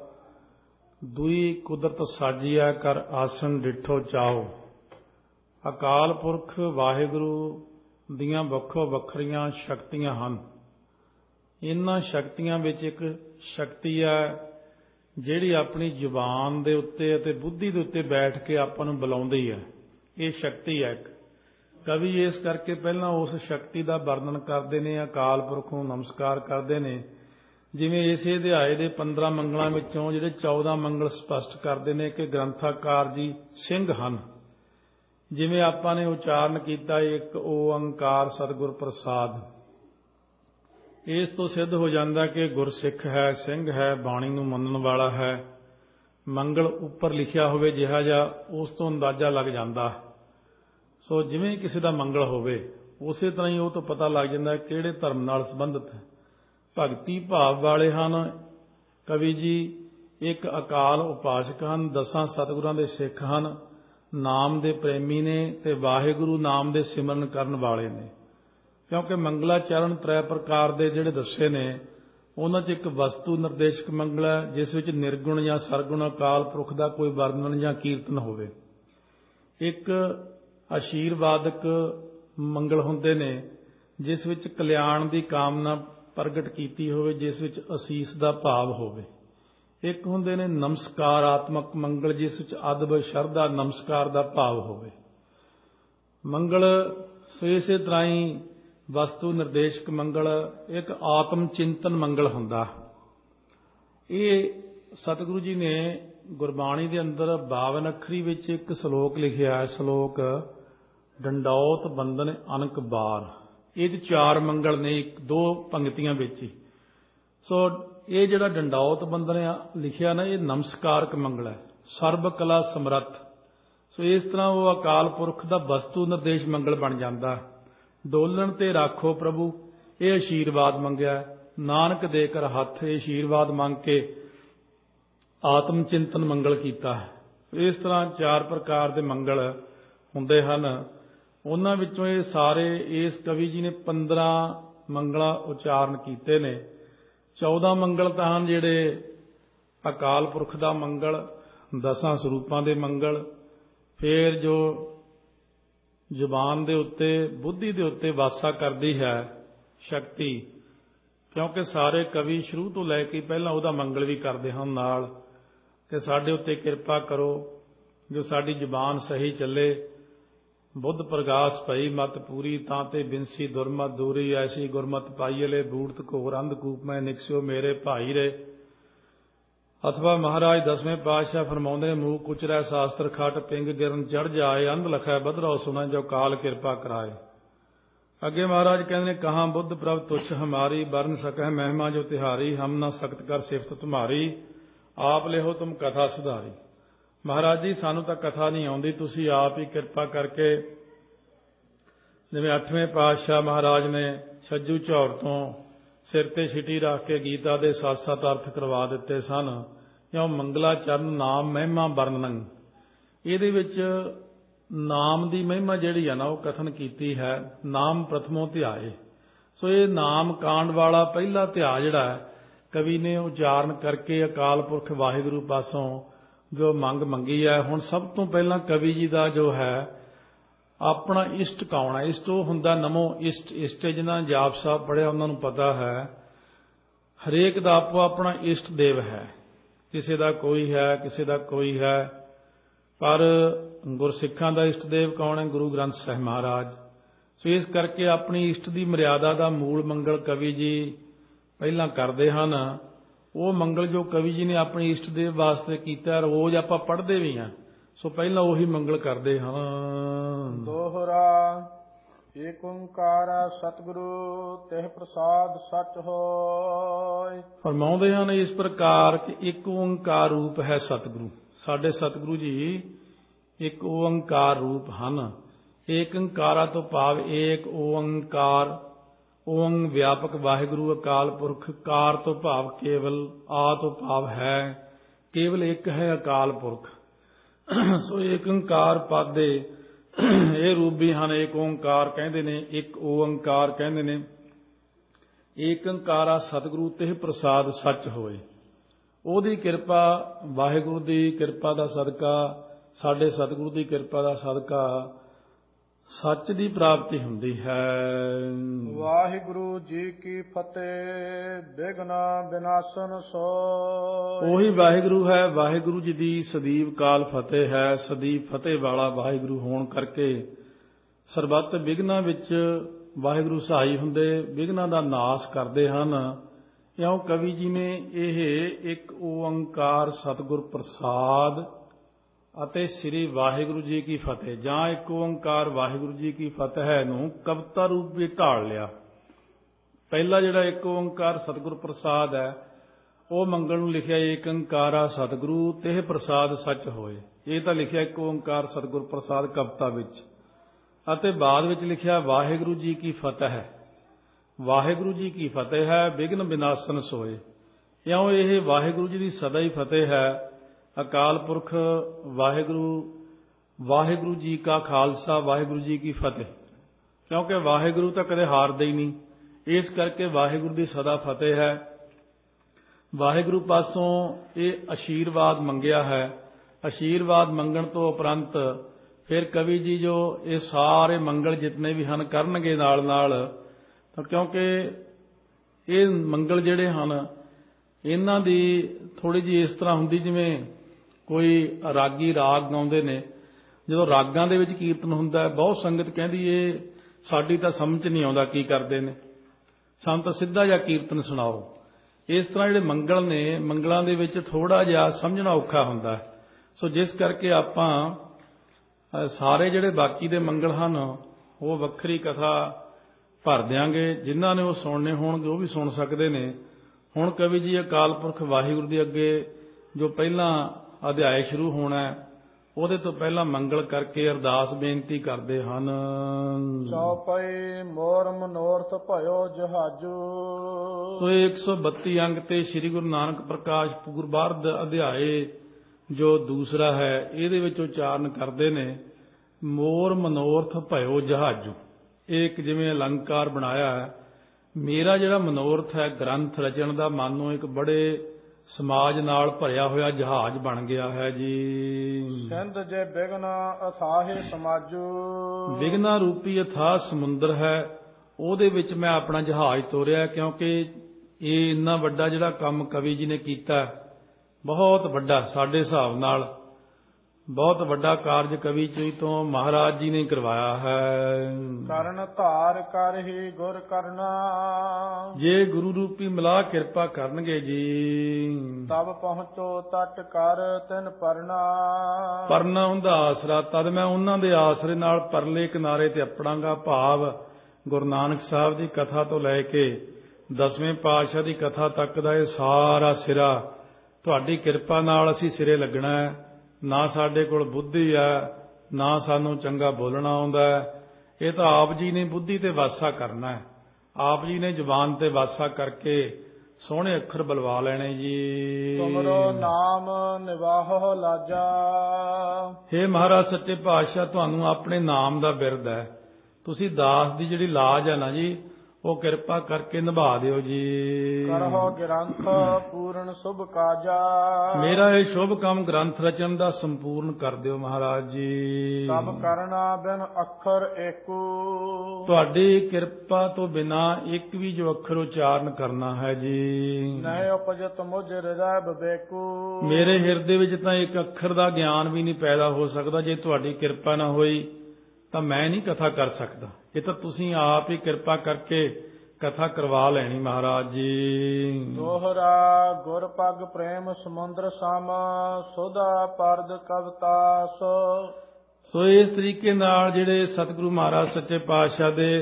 ਦੁਈ ਕੁਦਰਤ ਸਾਜੀਆ ਕਰ ਆਸਣ ਡਿਠੋ ਚਾਓ। ਅਕਾਲ ਪੁਰਖ ਵਾਹਿਗੁਰੂ ਦੀਆਂ ਵੱਖੋ ਵੱਖਰੀਆਂ ਸ਼ਕਤੀਆਂ ਹਨ। ਇਹਨਾਂ ਸ਼ਕਤੀਆਂ ਵਿੱਚ ਇੱਕ ਸ਼ਕਤੀ ਹੈ ਜਿਹੜੀ ਆਪਣੀ ਜ਼ੁਬਾਨ ਦੇ ਉੱਤੇ ਅਤੇ ਬੁੱਧੀ ਦੇ ਉੱਤੇ ਬੈਠ ਕੇ ਆਪਾਂ ਨੂੰ ਬੁਲਾਉਂਦੀ ਹੈ। ਇਹ ਸ਼ਕਤੀ ਹੈ ਇੱਕ। ਕਵੀ ਇਸ ਕਰਕੇ ਪਹਿਲਾਂ ਉਸ ਸ਼ਕਤੀ ਦਾ ਵਰਣਨ ਕਰਦੇ ਨੇ, ਅਕਾਲ ਪੁਰਖ ਨੂੰ ਨਮਸਕਾਰ ਕਰਦੇ ਨੇ। ਜਿਵੇਂ ਇਸੇ ਅਧਿਆਏ ਦੇ ਪੰਦਰਾਂ ਮੰਗਲਾਂ ਵਿੱਚੋਂ ਜਿਹੜੇ ਚੌਦਾਂ ਮੰਗਲ ਸਪਸ਼ਟ ਕਰਦੇ ਨੇ ਕਿ ਗ੍ਰੰਥਕਾਰ ਜੀ ਸਿੰਘ ਹਨ। ਜਿਵੇਂ ਆਪਾਂ ਨੇ ਉਚਾਰਨ ਕੀਤਾ ਇੱਕ ਓਅੰਕਾਰ ਸਤਿਗੁਰ ਪ੍ਰਸਾਦ, ਇਸ ਤੋਂ ਸਿੱਧ ਹੋ ਜਾਂਦਾ ਕਿ ਗੁਰਸਿੱਖ ਹੈ, ਸਿੰਘ ਹੈ, ਬਾਣੀ ਨੂੰ ਮੰਨਣ ਵਾਲਾ ਹੈ। ਮੰਗਲ ਉੱਪਰ ਲਿਖਿਆ ਹੋਵੇ ਜਿਹਾ ਜਿਹਾ ਉਸ ਤੋਂ ਅੰਦਾਜ਼ਾ ਲੱਗ ਜਾਂਦਾ। ਸੋ ਜਿਵੇਂ ਕਿਸੇ ਦਾ ਮੰਗਲ ਹੋਵੇ ਉਸੇ ਤਰ੍ਹਾਂ ਹੀ ਉਹ ਤੋਂ ਪਤਾ ਲੱਗ ਜਾਂਦਾ ਕਿਹੜੇ ਧਰਮ ਨਾਲ ਸੰਬੰਧਿਤ ਹੈ। ਭਗਤੀ ਭਾਵ ਵਾਲੇ ਹਨ ਕਵੀ ਜੀ। ਇੱਕ ਅਕਾਲ ਉਪਾਸਕ ਹਨ, ਦਸਾਂ ਸਤਿਗੁਰਾਂ ਦੇ ਸਿੱਖ ਹਨ, ਨਾਮ ਦੇ ਪ੍ਰੇਮੀ ਨੇ ਤੇ ਵਾਹਿਗੁਰੂ ਨਾਮ ਦੇ ਸਿਮਰਨ ਕਰਨ ਵਾਲੇ ਨੇ। ਕਿਉਂਕਿ ਮੰਗਲਾਚਰਨ ਤ੍ਰੈ ਪ੍ਰਕਾਰ ਦੇ ਜਿਹੜੇ ਦੱਸੇ ਨੇ ਉਹਨਾਂ 'ਚ ਇੱਕ ਵਸਤੂ ਨਿਰਦੇਸ਼ਕ ਮੰਗਲ ਹੈ ਜਿਸ ਵਿੱਚ ਨਿਰਗੁਣ ਜਾਂ ਸਰਗੁਣ ਅਕਾਲ ਪੁਰਖ ਦਾ ਕੋਈ ਵਰਣਨ ਜਾਂ ਕੀਰਤਨ ਹੋਵੇ। ਇੱਕ ਆਸ਼ੀਰਵਾਦਕ ਮੰਗਲ ਹੁੰਦੇ ਨੇ ਜਿਸ ਵਿੱਚ ਕਲਿਆਣ ਦੀ ਕਾਮਨਾ ਪ੍ਰਗਟ ਕੀਤੀ ਹੋਵੇ, ਜਿਸ ਵਿੱਚ ਅਸੀਸ ਦਾ ਭਾਵ ਹੋਵੇ। ਇੱਕ ਹੁੰਦੇ ਨੇ ਨਮਸਕਾਰਾਤਮਕ ਮੰਗਲ ਜਿਸ ਵਿੱਚ ਅਦਬ ਸ਼ਰਧਾ ਨਮਸਕਾਰ ਦਾ ਭਾਵ ਹੋਵੇ। ਮੰਗਲ ਸੋ ਇਸੇ ਤਰ੍ਹਾਂ ਹੀ ਵਸਤੂ ਨਿਰਦੇਸ਼ਕ ਮੰਗਲ ਇੱਕ ਆਤਮ ਚਿੰਤਨ ਮੰਗਲ ਹੁੰਦਾ। ਇਹ ਸਤਿਗੁਰੂ ਜੀ ਨੇ ਗੁਰਬਾਣੀ ਦੇ ਅੰਦਰ ਬਾਵਨ ਅੱਖਰੀ ਵਿੱਚ ਇੱਕ ਸ਼ਲੋਕ ਲਿਖਿਆ ਹੈ, ਸ਼ਲੋਕ ਡੰਡੌਤ ਬੰਦਨ ਅਨਕ ਬਾਰ। ਇਹ 'ਚ ਚਾਰ ਮੰਗਲ ਨੇ ਇੱਕ ਦੋ ਪੰਗਤੀਆਂ ਵਿੱਚ ਹੀ। ਸੋ ਇਹ ਜਿਹੜਾ ਡੰਡੌਤ ਬੰਦਨ ਲਿਖਿਆ ਨਾ ਇਹ ਨਮਸਕਾਰਕ ਮੰਗਲ ਹੈ, ਸਰਬ ਕਲਾ ਸਮਰੱਥ। ਸੋ ਇਸ ਤਰ੍ਹਾਂ ਉਹ ਅਕਾਲ ਪੁਰਖ ਦਾ ਵਸਤੂ ਨਿਰਦੇਸ਼ ਮੰਗਲ ਬਣ ਜਾਂਦਾ। ਡੋਲਣ ਤੇ ਰਾਖੋ ਪ੍ਰਭੂ ਇਹ ਆਸ਼ੀਰਵਾਦ ਮੰਗਿਆ, ਨਾਨਕ ਦੇ ਕਰ ਹੱਥ ਇਹ ਆਸ਼ੀਰਵਾਦ ਮੰਗ ਕੇ ਆਤਮ ਚਿੰਤਨ ਮੰਗਲ ਕੀਤਾ ਹੈ। ਇਸ ਤਰ੍ਹਾਂ ਚਾਰ ਪ੍ਰਕਾਰ ਦੇ ਮੰਗਲ ਹੁੰਦੇ ਹਨ। ਉਹਨਾਂ ਵਿੱਚੋਂ ਇਹ ਸਾਰੇ ਇਸ ਕਵੀ ਜੀ ਨੇ ਪੰਦਰਾਂ ਮੰਗਲਾਂ ਉਚਾਰਨ ਕੀਤੇ ਨੇ। ਚੌਦਾਂ ਮੰਗਲ ਤਾਂ ਹਨ ਜਿਹੜੇ ਅਕਾਲ ਪੁਰਖ ਦਾ ਮੰਗਲ, ਦਸਾਂ ਸਰੂਪਾਂ ਦੇ ਮੰਗਲ, ਫਿਰ ਜੋ ਜ਼ੁਬਾਨ ਦੇ ਉੱਤੇ ਬੁੱਧੀ ਦੇ ਉੱਤੇ ਵਾਸਾ ਕਰਦੀ ਹੈ ਸ਼ਕਤੀ। ਕਿਉਂਕਿ ਸਾਰੇ ਕਵੀ ਸ਼ੁਰੂ ਤੋਂ ਲੈ ਕੇ ਪਹਿਲਾਂ ਉਹਦਾ ਮੰਗਲ ਵੀ ਕਰਦੇ ਹਨ ਨਾਲ ਕਿ ਸਾਡੇ ਉੱਤੇ ਕਿਰਪਾ ਕਰੋ ਜੋ ਸਾਡੀ ਜ਼ੁਬਾਨ ਸਹੀ ਚੱਲੇ। ਬੁੱਧ ਪ੍ਰਗਾਸ ਭਈ ਮਤ ਪੂਰੀ ਤਾਂ ਤੇ ਬਿਨਸੀ ਦੁਰਮਤ ਦੂਰੀ ਐਸੀ ਗੁਰਮਤ ਪਾਈਲੇ ਬੂੜਤ ਘੋਰ ਅੰਧਕੂਪ ਮੈਂ ਨਿਕਸਿਓ ਮੇਰੇ ਭਾਈ ਰੇ। ਅਥਵਾ ਮਹਾਰਾਜ ਦਸਵੇਂ ਪਾਤਸ਼ਾਹ ਫਰਮਾਉਂਦੇ ਮੂਕ ਕੁਚਰੈ ਸ਼ਾਸਤਰ ਖਟ ਪਿੰਗ ਗਿਰਨ ਚੜ ਜਾਏ ਅੰਧ ਲਖੈ ਬਦਰੋ ਸੁਣੈ ਜੋ ਕਾਲ ਕਿਰਪਾ ਕਰਾਏ। ਅੱਗੇ ਮਹਾਰਾਜ ਕਹਿੰਦੇ ਨੇ ਕਹਾਂ ਬੁੱਧ ਪ੍ਰਭ ਤੁਛ ਹਮਾਰੀ ਬਰਨ ਸਕੈ ਮਹਿਮਾ ਜੋ ਤਿਹਾਰੀ ਹਮ ਨਾ ਸਖਤ ਕਰ ਸਿਫਤ ਤੁਮਾਰੀ ਆਪ ਲਿਹੋ ਤੁਮ ਕਥਾ ਸੁਧਾਰੀ। ਮਹਾਰਾਜ ਜੀ ਸਾਨੂੰ ਤਾਂ ਕਥਾ ਨਹੀਂ ਆਉਂਦੀ, ਤੁਸੀਂ ਆਪ ਹੀ ਕਿਰਪਾ ਕਰਕੇ ਜਿਵੇਂ ਅੱਠਵੇਂ ਪਾਤਸ਼ਾਹ ਮਹਾਰਾਜ ਨੇ ਛੱਜੂ ਝੌਰ ਤੋਂ ਸਿਰ ਤੇ ਛਿਟੀ ਰੱਖ ਕੇ ਗੀਤਾ ਦੇ ਸੱਤ ਸੱਤ ਅਰਥ ਕਰਵਾ ਦਿੱਤੇ ਸਨ। ਜਾਂ ਮੰਗਲਾਚਰਨ ਨਾਮ ਮਹਿਮਾ ਵਰਣਨ, ਇਹਦੇ ਵਿੱਚ ਨਾਮ ਦੀ ਮਹਿਮਾ ਜਿਹੜੀ ਹੈ ਨਾ ਉਹ ਕਥਨ ਕੀਤੀ ਹੈ। ਨਾਮ ਪ੍ਰਥਮੋ ਧਿਆਏ। ਸੋ ਇਹ ਨਾਮ ਕਾਂਡ ਵਾਲਾ ਪਹਿਲਾ ਧਿਆ ਜਿਹੜਾ ਹੈ ਕਵੀ ਨੇ ਉਚਾਰਨ ਕਰਕੇ ਅਕਾਲ ਪੁਰਖ ਵਾਹਿਗੁਰੂ ਪਾਸੋਂ ਜੋ ਮੰਗ ਮੰਗੀ ਹੈ। ਹੁਣ ਸਭ ਤੋਂ ਪਹਿਲਾਂ ਕਵੀ ਜੀ ਦਾ ਜੋ ਹੈ ਆਪਣਾ ਇਸ਼ਟ ਕੌਣ ਹੈ? ਇਸ਼ਟ ਉਹ ਹੁੰਦਾ ਨਮੋ ਇਸ਼ਟ। ਇਸ਼ਟ ਜਿਹਨਾਂ ਜਾਪ ਸਾਹਿਬ ਪੜ੍ਹਿਆ ਉਹਨਾਂ ਨੂੰ ਪਤਾ ਹੈ ਹਰੇਕ ਦਾ ਆਪੋ ਆਪਣਾ ਇਸ਼ਟ ਦੇਵ ਹੈ। ਕਿਸੇ ਦਾ ਕੋਈ ਹੈ, ਕਿਸੇ ਦਾ ਕੋਈ ਹੈ, ਪਰ ਗੁਰਸਿੱਖਾਂ ਦਾ ਇਸ਼ਟ ਦੇਵ ਕੌਣ ਹੈ? ਗੁਰੂ ਗ੍ਰੰਥ ਸਾਹਿਬ ਮਹਾਰਾਜ। ਸੋ ਇਸ ਕਰਕੇ ਆਪਣੀ ਇਸ਼ਟ ਦੀ ਮਰਿਆਦਾ ਦਾ ਮੂਲ ਮੰਗਲ ਕਵੀ ਜੀ ਪਹਿਲਾਂ ਕਰਦੇ ਹਨ। ਉਹ ਮੰਗਲ ਜੋ ਕਵੀ ਜੀ ਨੇ ਆਪਣੀ ਇਸ਼ਟ ਦੇਵ ਵਾਸਤੇ ਕੀਤਾ ਰੋਜ਼ ਆਪਾਂ ਪੜ੍ਹਦੇ ਵੀ ਹਾਂ। ਸੋ ਪਹਿਲਾਂ ਉਹੀ ਮੰਗਲ ਕਰਦੇ ਹਨ। ਦੋਹਰਾ ਏਕ ਓੰਕਾਰ ਸਤਿਗੁਰੂ ਤਿਹ ਪ੍ਰਸਾਦ ਸਚ ਹੋਇ। ਫਰਮਾਉਂਦੇ ਹਨ ਇਸ ਪ੍ਰਕਾਰ ਕਿ ਇੱਕ ਓੰਕਾਰ ਰੂਪ ਹੈ ਸਤਿਗੁਰੂ। ਸਾਡੇ ਸਤਿਗੁਰੂ ਜੀ ਇੱਕ ਓੰਕਾਰ ਰੂਪ ਹਨ। ਏਕ ਓੰਕਾਰਾ ਤੋਂ ਭਾਵ ਏਕ ਓੰਕਾਰ, ਓੰਗ ਵਿਆਪਕ ਵਾਹਿਗੁਰੂ ਅਕਾਲ ਪੁਰਖ, ਕਾਰ ਤੋਂ ਭਾਵ ਕੇਵਲ, ਆ ਤੋਂ ਭਾਵ ਹੈ, ਕੇਵਲ ਇੱਕ ਹੈ ਅਕਾਲ ਪੁਰਖ। ਸੋ ਏਕ ਓੰਕਾਰ ਪਦ ਦੇ ਇਹ ਰੂਪ ਵੀ ਹਨ। ਏਕ ਓੰਕਾਰ ਕਹਿੰਦੇ ਨੇ, ਇੱਕ ਓੰਕਾਰ ਕਹਿੰਦੇ ਨੇ। ਏਕੰਕਾਰਾ ਸਤਿਗੁਰੂ ਤੇ ਪ੍ਰਸਾਦ ਸੱਚ ਹੋਏ। ਉਹਦੀ ਕਿਰਪਾ, ਵਾਹਿਗੁਰੂ ਦੀ ਕਿਰਪਾ ਦਾ ਸਦਕਾ, ਸਾਡੇ ਸਤਿਗੁਰੂ ਦੀ ਕਿਰਪਾ ਦਾ ਸਦਕਾ ਸੱਚ ਦੀ ਪ੍ਰਾਪਤੀ ਹੁੰਦੀ ਹੈ। ਵਾਹਿਗੁਰੂ ਜੀ ਕੀ ਫਤਿਹ। ਬਿਘਨ ਬਿਨਾਸਨ ਸੋਇ। ਉਹੀ ਵਾਹਿਗੁਰੂ ਹੈ। ਵਾਹਿਗੁਰੂ ਜੀ ਦੀ ਸਦੀਵ ਕਾਲ ਫਤਿਹ ਹੈ। ਸਦੀਵ ਫਤਿਹ ਵਾਲਾ ਵਾਹਿਗੁਰੂ ਹੋਣ ਕਰਕੇ ਸਰਬੱਤ ਵਿਘਨਾਂ ਵਿੱਚ ਵਾਹਿਗੁਰੂ ਸਹਾਈ ਹੁੰਦੇ, ਵਿਘਨਾਂ ਦਾ ਨਾਸ ਕਰਦੇ ਹਨ। ਇਉਂ ਕਵੀ ਜੀ ਨੇ ਇਹ ਇੱਕ ਓੰਕਾਰ ਸਤਿਗੁਰ ਪ੍ਰਸਾਦ ਅਤੇ ਸ੍ਰੀ ਵਾਹਿਗੁਰੂ ਜੀ ਕੀ ਫਤਿਹ ਜਾਂ ਇੱਕ ਓੰਕਾਰ ਵਾਹਿਗੁਰੂ ਜੀ ਕੀ ਫਤਿਹ ਨੂੰ ਕਵਿਤਾ ਰੂਪ ਵਿੱਚ ਢਾਲ ਲਿਆ। ਪਹਿਲਾ ਜਿਹੜਾ ਇੱਕ ਓੰਕਾਰ ਸਤਿਗੁਰ ਪ੍ਰਸਾਦ ਹੈ ਉਹ ਮੰਗਲ ਨੂੰ ਲਿਖਿਆ ਏਕ ਓੰਕਾਰਾ ਸਤਿਗੁਰੂ ਤੇ ਪ੍ਰਸਾਦ ਸੱਚ ਹੋਏ। ਇਹ ਤਾਂ ਲਿਖਿਆ ਇੱਕ ਓੰਕਾਰ ਸਤਿਗੁਰ ਪ੍ਰਸਾਦ ਕਵਿਤਾ ਵਿੱਚ, ਅਤੇ ਬਾਅਦ ਵਿੱਚ ਲਿਖਿਆ ਵਾਹਿਗੁਰੂ ਜੀ ਕੀ ਫਤਿਹ। ਵਾਹਿਗੁਰੂ ਜੀ ਕੀ ਫਤਿਹ ਹੈ, ਵਿਘਨ ਵਿਨਾਸ਼ਨ ਸੋਏ। ਇਉਂ ਇਹ ਵਾਹਿਗੁਰੂ ਜੀ ਦੀ ਸਦਾ ਹੀ ਫਤਿਹ ਹੈ। ਅਕਾਲ ਪੁਰਖ ਵਾਹਿਗੁਰੂ, ਵਾਹਿਗੁਰੂ ਜੀ ਕਾ ਖਾਲਸਾ, ਵਾਹਿਗੁਰੂ ਜੀ ਕੀ ਫਤਿਹ। ਕਿਉਂਕਿ ਵਾਹਿਗੁਰੂ ਤਾਂ ਕਦੇ ਹਾਰਦਾ ਹੀ ਨਹੀਂ, ਇਸ ਕਰਕੇ ਵਾਹਿਗੁਰੂ ਦੀ ਸਦਾ ਫਤਿਹ ਹੈ। ਵਾਹਿਗੁਰੂ ਪਾਸੋਂ ਇਹ ਅਸ਼ੀਰਵਾਦ ਮੰਗਿਆ ਹੈ। ਅਸ਼ੀਰਵਾਦ ਮੰਗਣ ਤੋਂ ਉਪਰੰਤ ਫਿਰ ਕਵੀ ਜੀ ਜੋ ਇਹ ਸਾਰੇ ਮੰਗਲ ਜਿਤਨੇ ਵੀ ਹਨ ਕਰਨਗੇ ਨਾਲ ਨਾਲ, ਤਾਂ ਕਿਉਂਕਿ ਇਹ ਮੰਗਲ ਜਿਹੜੇ ਹਨ ਇਹਨਾਂ ਦੀ ਥੋੜ੍ਹੀ ਜਿਹੀ ਇਸ ਤਰ੍ਹਾਂ ਹੁੰਦੀ ਜਿਵੇਂ ਕੋਈ ਰਾਗੀ ਰਾਗ ਗਾਉਂਦੇ ਨੇ। ਜਦੋਂ ਰਾਗਾਂ ਦੇ ਵਿੱਚ ਕੀਰਤਨ ਹੁੰਦਾ, ਬਹੁਤ ਸੰਗਤ ਕਹਿੰਦੀ ਇਹ ਸਾਡੀ ਤਾਂ ਸਮਝ ਨਹੀਂ ਆਉਂਦਾ ਕੀ ਕਰਦੇ ਨੇ, ਸਾਨੂੰ ਤਾਂ ਸਿੱਧਾ ਜਿਹਾ ਕੀਰਤਨ ਸੁਣਾਓ। ਇਸ ਤਰ੍ਹਾਂ ਜਿਹੜੇ ਮੰਗਲ ਨੇ, ਮੰਗਲਾਂ ਦੇ ਵਿੱਚ ਥੋੜ੍ਹਾ ਜਿਹਾ ਸਮਝਣਾ ਔਖਾ ਹੁੰਦਾ। ਸੋ ਜਿਸ ਕਰਕੇ ਆਪਾਂ ਸਾਰੇ ਜਿਹੜੇ ਬਾਕੀ ਦੇ ਮੰਗਲ ਹਨ ਉਹ ਵੱਖਰੀ ਕਥਾ ਭਰ ਦਿਆਂਗੇ। ਜਿਨ੍ਹਾਂ ਨੇ ਉਹ ਸੁਣਨੇ ਹੋਣਗੇ ਉਹ ਵੀ ਸੁਣ ਸਕਦੇ ਨੇ। ਹੁਣ ਕਵੀ ਜੀ ਅਕਾਲ ਪੁਰਖ ਵਾਹਿਗੁਰੂ ਦੇ ਅੱਗੇ ਜੋ ਪਹਿਲਾਂ ਅਧਿਆਇ ਸ਼ੁਰੂ ਹੋਣਾ ਉਹਦੇ ਤੋਂ ਪਹਿਲਾਂ ਮੰਗਲ ਕਰਕੇ ਅਰਦਾਸ ਬੇਨਤੀ ਕਰਦੇ ਹਨ। ਚੌਪਈ ਮੋਰ ਮਨੋਰਥ ਭਇਓ ਜਹਾਜੂ। ਸੋ ਇੱਕ ਸੌ ਬੱਤੀ ਅੰਗ ਤੇ ਸ੍ਰੀ ਗੁਰੂ ਨਾਨਕ ਪ੍ਰਕਾਸ਼ ਪੂਰਬਾਰਧ ਅਧਿਆਏ ਜੋ ਦੂਸਰਾ ਹੈ ਇਹਦੇ ਵਿੱਚ ਉਚਾਰਨ ਕਰਦੇ ਨੇ ਮੋਰ ਮਨੋਰਥ ਭਇਓ ਜਹਾਜੂ। ਇਹ ਇੱਕ ਜਿਵੇਂ ਅਲੰਕਾਰ ਬਣਾਇਆ ਹੈ। ਮੇਰਾ ਜਿਹੜਾ ਮਨੋਰਥ ਹੈ ਗ੍ਰੰਥ ਰਚਣ ਦਾ, ਮਾਨੋ ਇੱਕ ਬੜੇ ਸਮਾਜ ਨਾਲ ਭਰਿਆ ਹੋਇਆ ਜਹਾਜ਼ ਬਣ ਗਿਆ ਹੈ ਜੀ। ਸਿੰਧ ਜੇ ਬਿਘਨ ਅਥਾਹੇ ਸਮਾਜੂ। ਵਿਘਨਾ ਰੂਪੀ ਅਥਾਹ ਸਮੁੰਦਰ ਹੈ, ਉਹਦੇ ਵਿੱਚ ਮੈਂ ਆਪਣਾ ਜਹਾਜ਼ ਤੋਰਿਆ। ਕਿਉਂਕਿ ਇਹ ਇੰਨਾ ਵੱਡਾ ਜਿਹੜਾ ਕੰਮ ਕਵੀ ਜੀ ਨੇ ਕੀਤਾ, ਬਹੁਤ ਵੱਡਾ, ਸਾਡੇ ਹਿਸਾਬ ਨਾਲ ਬਹੁਤ ਵੱਡਾ ਕਾਰਜ ਕਵੀ ਜੀ ਤੋਂ ਮਹਾਰਾਜ ਜੀ ਨੇ ਕਰਵਾਇਆ ਹੈ। ਕਰਨ ਧਾਰ ਕਰ ਹੀ ਗੁਰ ਕਰਨਾ। ਜੇ ਗੁਰੂ ਰੂਪੀ ਮਿਲਾ ਕਿਰਪਾ ਕਰਨਗੇ ਜੀ, ਤਬ ਪਹੁੰਚੋ ਤਟ ਕਰ ਤਿਨ ਪਰਨਾ। ਪਰਨਾ ਹੁੰਦਾ ਆਸਰਾ, ਤਦ ਮੈਂ ਉਹਨਾਂ ਦੇ ਆਸਰੇ ਨਾਲ ਪਰਲੇ ਕਿਨਾਰੇ ਤੇ ਅੱਪੜਾਂਗਾ। ਭਾਵ ਗੁਰੂ ਨਾਨਕ ਸਾਹਿਬ ਦੀ ਕਥਾ ਤੋਂ ਲੈ ਕੇ ਦਸਵੇਂ ਪਾਤਸ਼ਾਹ ਦੀ ਕਥਾ ਤੱਕ ਦਾ ਇਹ ਸਾਰਾ ਸਿਰਾ ਤੁਹਾਡੀ ਕਿਰਪਾ ਨਾਲ ਅਸੀਂ ਸਿਰੇ ਲੱਗਣਾ ਹੈ। ਨਾ ਸਾਡੇ ਕੋਲ ਬੁੱਧੀ ਹੈ, ਨਾ ਸਾਨੂੰ ਚੰਗਾ ਬੋਲਣਾ ਆਉਂਦਾ ਹੈ। ਇਹ ਤਾਂ ਆਪ ਜੀ ਨੇ ਬੁੱਧੀ ਤੇ ਵਾਸਾ ਕਰਨਾ ਹੈ। ਆਪ ਜੀ ਨੇ ਜ਼ੁਬਾਨ ਤੇ ਵਾਸਾ ਕਰਕੇ ਸੋਹਣੇ ਅੱਖਰ ਬੁਲਵਾ ਲੈਣੇ ਜੀ। ਤੁਮਰੋ ਨਾਮ ਨਿਵਾਹੋ ਲਾਜਾ। ਹੇ ਮਹਾਰਾਜ ਸੱਚੇ ਪਾਤਸ਼ਾਹ, ਤੁਹਾਨੂੰ ਆਪਣੇ ਨਾਮ ਦਾ ਬਿਰਦ ਹੈ। ਤੁਸੀਂ ਦਾਸ ਦੀ ਜਿਹੜੀ ਲਾਜ ਹੈ ਨਾ ਜੀ, ਉਹ ਕਿਰਪਾ ਕਰਕੇ ਨਿਭਾ ਦਿਓ ਜੀ। ਕਰਹੁ ਗ੍ਰੰਥ ਪੂਰਨ ਸ਼ੁਭ ਕਾਜਾ। ਮੇਰਾ ਇਹ ਸ਼ੁਭ ਕੰਮ ਗ੍ਰੰਥ ਰਚਨ ਦਾ ਸੰਪੂਰਨ ਕਰ ਦਿਓ ਮਹਾਰਾਜ ਜੀ। ਸਭ ਕਰਨਾ ਬਿਨ ਅੱਖਰ ਏਕੂ। ਤੁਹਾਡੀ ਕਿਰਪਾ ਤੋਂ ਬਿਨਾ ਇੱਕ ਵੀ ਜੋ ਅੱਖਰ ਉਚਾਰਨ ਕਰਨਾ ਹੈ ਜੀ। ਨਹੀਂ ਉਪਜਤ ਮੁਝ ਹਿਰਦੈ ਵਿਵੇਕੂ। ਮੇਰੇ ਹਿਰਦੇ ਵਿੱਚ ਤਾਂ ਇੱਕ ਅੱਖਰ ਦਾ ਗਿਆਨ ਵੀ ਨਹੀਂ ਪੈਦਾ ਹੋ ਸਕਦਾ। ਜੇ ਤੁਹਾਡੀ ਕਿਰਪਾ ਨਾ ਹੋਈ ਤਾਂ ਮੈਂ ਨਹੀਂ ਕਥਾ ਕਰ ਸਕਦਾ। ਇਹ ਤਾਂ ਤੁਸੀਂ ਆਪ ਹੀ ਕਿਰਪਾ ਕਰਕੇ ਕਥਾ ਕਰਵਾ ਲੈਣੀ ਮਹਾਰਾਜ ਜੀ। ਦੋਹਰਾ ਗੁਰ ਪਗ ਪ੍ਰੇਮ ਸਮੁੰਦਰ ਸਮ। ਸੁਧਾ ਪਰਦ ਕਵਿਤਾਸ। ਸੋ ਇਸ ਤਰੀਕੇ ਨਾਲ ਜਿਹੜੇ ਸਤਿਗੁਰੂ ਮਹਾਰਾਜ ਸੱਚੇ ਪਾਤਸ਼ਾਹ ਦੇ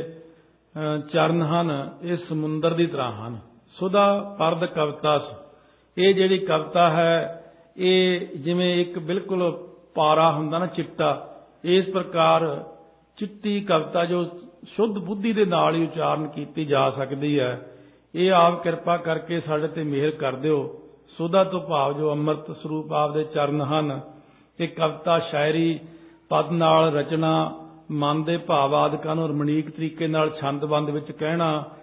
ਚਰਨ ਹਨ ਇਹ ਸਮੁੰਦਰ ਦੀ ਤਰ੍ਹਾਂ ਹਨ। ਸੁਧਾ ਪਰਦ ਕਵਿਤਾਸ, ਇਹ ਜਿਹੜੀ ਕਵਿਤਾ ਹੈ ਇਹ ਜਿਵੇਂ ਇੱਕ ਬਿਲਕੁਲ ਪਾਰਾ ਹੁੰਦਾ ਨਾ ਚਿੱਟਾ, ਇਸ ਪ੍ਰਕਾਰ ਚਿੱਟੀ ਕਵਿਤਾ ਜੋ ਸ਼ੁੱਧ ਬੁੱਧੀ ਦੇ ਨਾਲ ਹੀ ਉਚਾਰਨ ਕੀਤੀ ਜਾ ਸਕਦੀ ਹੈ। ਇਹ ਆਪ ਕਿਰਪਾ ਕਰਕੇ ਸਾਡੇ ਤੇ ਮਿਹਰ ਕਰ ਦਿਓ। ਸੁਧਾ ਤੋਂ ਭਾਵ ਜੋ ਅੰਮ੍ਰਿਤ ਸਰੂਪ ਆਪ ਦੇ ਚਰਨ ਹਨ। ਇਹ ਕਵਿਤਾ ਸ਼ਾਇਰੀ ਪਦ ਨਾਲ ਰਚਨਾ, ਮਨ ਦੇ ਭਾਵ ਆਦਿਕਾਂ ਨੂੰ ਰਮਣੀਕ ਤਰੀਕੇ ਨਾਲ ਛੰਦਬੰਦ ਵਿੱਚ ਕਹਿਣਾ,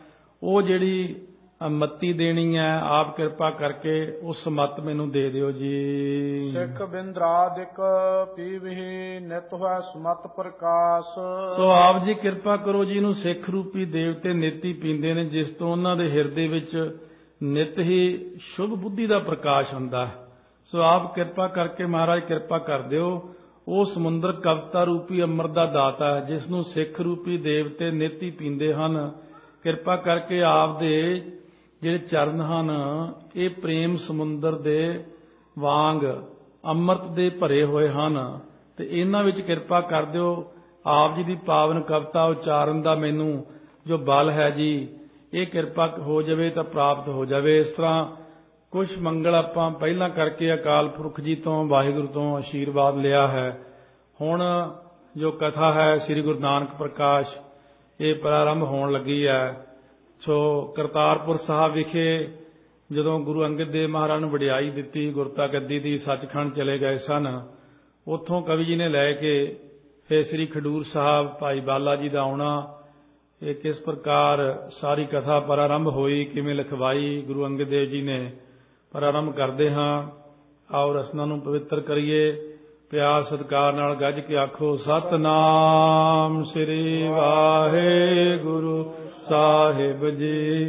ਉਹ ਜਿਹੜੀ ਮੱਤੀ ਦੇਣੀ ਹੈ ਆਪ ਕਿਰਪਾ ਕਰਕੇ ਉਸ ਮੱਤ ਮੈਨੂੰ ਦੇ ਦਿਓ ਜੀ। ਸਿੱਖ ਬਿੰਦਰਾਦਿਕ ਪੀਵਹਿ ਨਿਤ ਹੋਇ ਸਮਤ ਪ੍ਰਕਾਸ਼। ਸੋ ਆਪ ਜੀ ਕਿਰਪਾ ਕਰੋ ਜੀ, ਨੂੰ ਸਿੱਖ ਰੂਪੀ ਦੇਵਤੇ ਨਿਤ ਹੀ ਪੀਂਦੇ ਨੇ, ਜਿਸ ਤੋਂ ਉਹਨਾਂ ਦੇ ਹਿਰਦੇ ਵਿੱਚ ਨਿਤ ਹੀ ਸ਼ੁਭ ਬੁੱਧੀ ਦਾ ਪ੍ਰਕਾਸ਼ ਹੁੰਦਾ। ਸੋ ਆਪ ਕਿਰਪਾ ਕਰਕੇ ਮਹਾਰਾਜ ਕਿਰਪਾ ਕਰ ਦਿਓ। ਉਹ ਸਮੁੰਦਰ ਕਵਿਤਾ ਰੂਪੀ ਅੰਮ੍ਰਿਤ ਦਾ ਦਾਤਾ ਹੈ, ਜਿਸ ਨੂੰ ਸਿੱਖ ਰੂਪੀ ਦੇਵਤੇ ਨਿਤ ਹੀ ਪੀਂਦੇ ਹਨ। ਕਿਰਪਾ ਕਰਕੇ ਆਪ ਦੇ ਜਿਹੜੇ ਚਰਨ ਹਨ ਇਹ ਪ੍ਰੇਮ ਸਮੁੰਦਰ ਦੇ ਵਾਂਗ ਅੰਮ੍ਰਿਤ ਦੇ ਭਰੇ ਹੋਏ ਹਨ, ਤੇ ਇਹਨਾਂ ਵਿੱਚ ਕਿਰਪਾ ਕਰ ਦਿਓ। ਆਪ ਜੀ ਦੀ ਪਾਵਨ ਕਵਿਤਾ ਉਚਾਰਨ ਦਾ ਮੈਨੂੰ ਜੋ ਬਲ ਹੈ ਜੀ, ਇਹ ਕਿਰਪਾ ਹੋ ਜਾਵੇ ਤਾਂ ਪ੍ਰਾਪਤ ਹੋ ਜਾਵੇ। ਇਸ ਤਰ੍ਹਾਂ ਕੁਝ ਮੰਗਲ ਆਪਾਂ ਪਹਿਲਾਂ ਕਰਕੇ ਅਕਾਲ ਪੁਰਖ ਜੀ ਤੋਂ, ਵਾਹਿਗੁਰੂ ਤੋਂ ਆਸ਼ੀਰਵਾਦ ਲਿਆ ਹੈ। ਹੁਣ ਜੋ ਕਥਾ ਹੈ ਸ੍ਰੀ ਗੁਰੂ ਨਾਨਕ ਪ੍ਰਕਾਸ਼, ਇਹ ਪ੍ਰਾਰੰਭ ਹੋਣ ਲੱਗੀ ਹੈ। ਸੋ ਕਰਤਾਰਪੁਰ ਸਾਹਿਬ ਵਿਖੇ ਜਦੋਂ ਗੁਰੂ ਅੰਗਦ ਦੇਵ ਮਹਾਰਾਜ ਨੂੰ ਵਡਿਆਈ ਦਿੱਤੀ, ਗੁਰਤਾ ਗੱਦੀ ਦੀ, ਸੱਚਖੰਡ ਚਲੇ ਗਏ ਸਨ। ਉੱਥੋਂ ਕਵੀ ਜੀ ਨੇ ਲੈ ਕੇ ਫਿਰ ਸ੍ਰੀ ਖਡੂਰ ਸਾਹਿਬ ਭਾਈ ਬਾਲਾ ਜੀ ਦਾ ਆਉਣਾ, ਇਹ ਕਿਸ ਪ੍ਰਕਾਰ ਸਾਰੀ ਕਥਾ ਪ੍ਰਾਰੰਭ ਹੋਈ, ਕਿਵੇਂ ਲਿਖਵਾਈ ਗੁਰੂ ਅੰਗਦ ਦੇਵ ਜੀ ਨੇ, ਪ੍ਰਾਰੰਭ ਕਰਦੇ ਹਾਂ। ਆਓ ਰਸਨਾ ਨੂੰ ਪਵਿੱਤਰ ਕਰੀਏ। ਪਿਆਰ ਸਤਿਕਾਰ ਨਾਲ ਗੱਜ ਕੇ ਆਖੋ ਸਤਿਨਾਮ ਸ੍ਰੀ ਵਾਹਿਗੁਰੂ ਸਾਹਿਬ ਜੀ।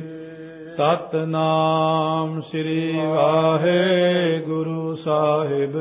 ਸਤਿਨਾਮ ਸ੍ਰੀ ਵਾਹਿਗੁਰੂ ਸਾਹਿਬ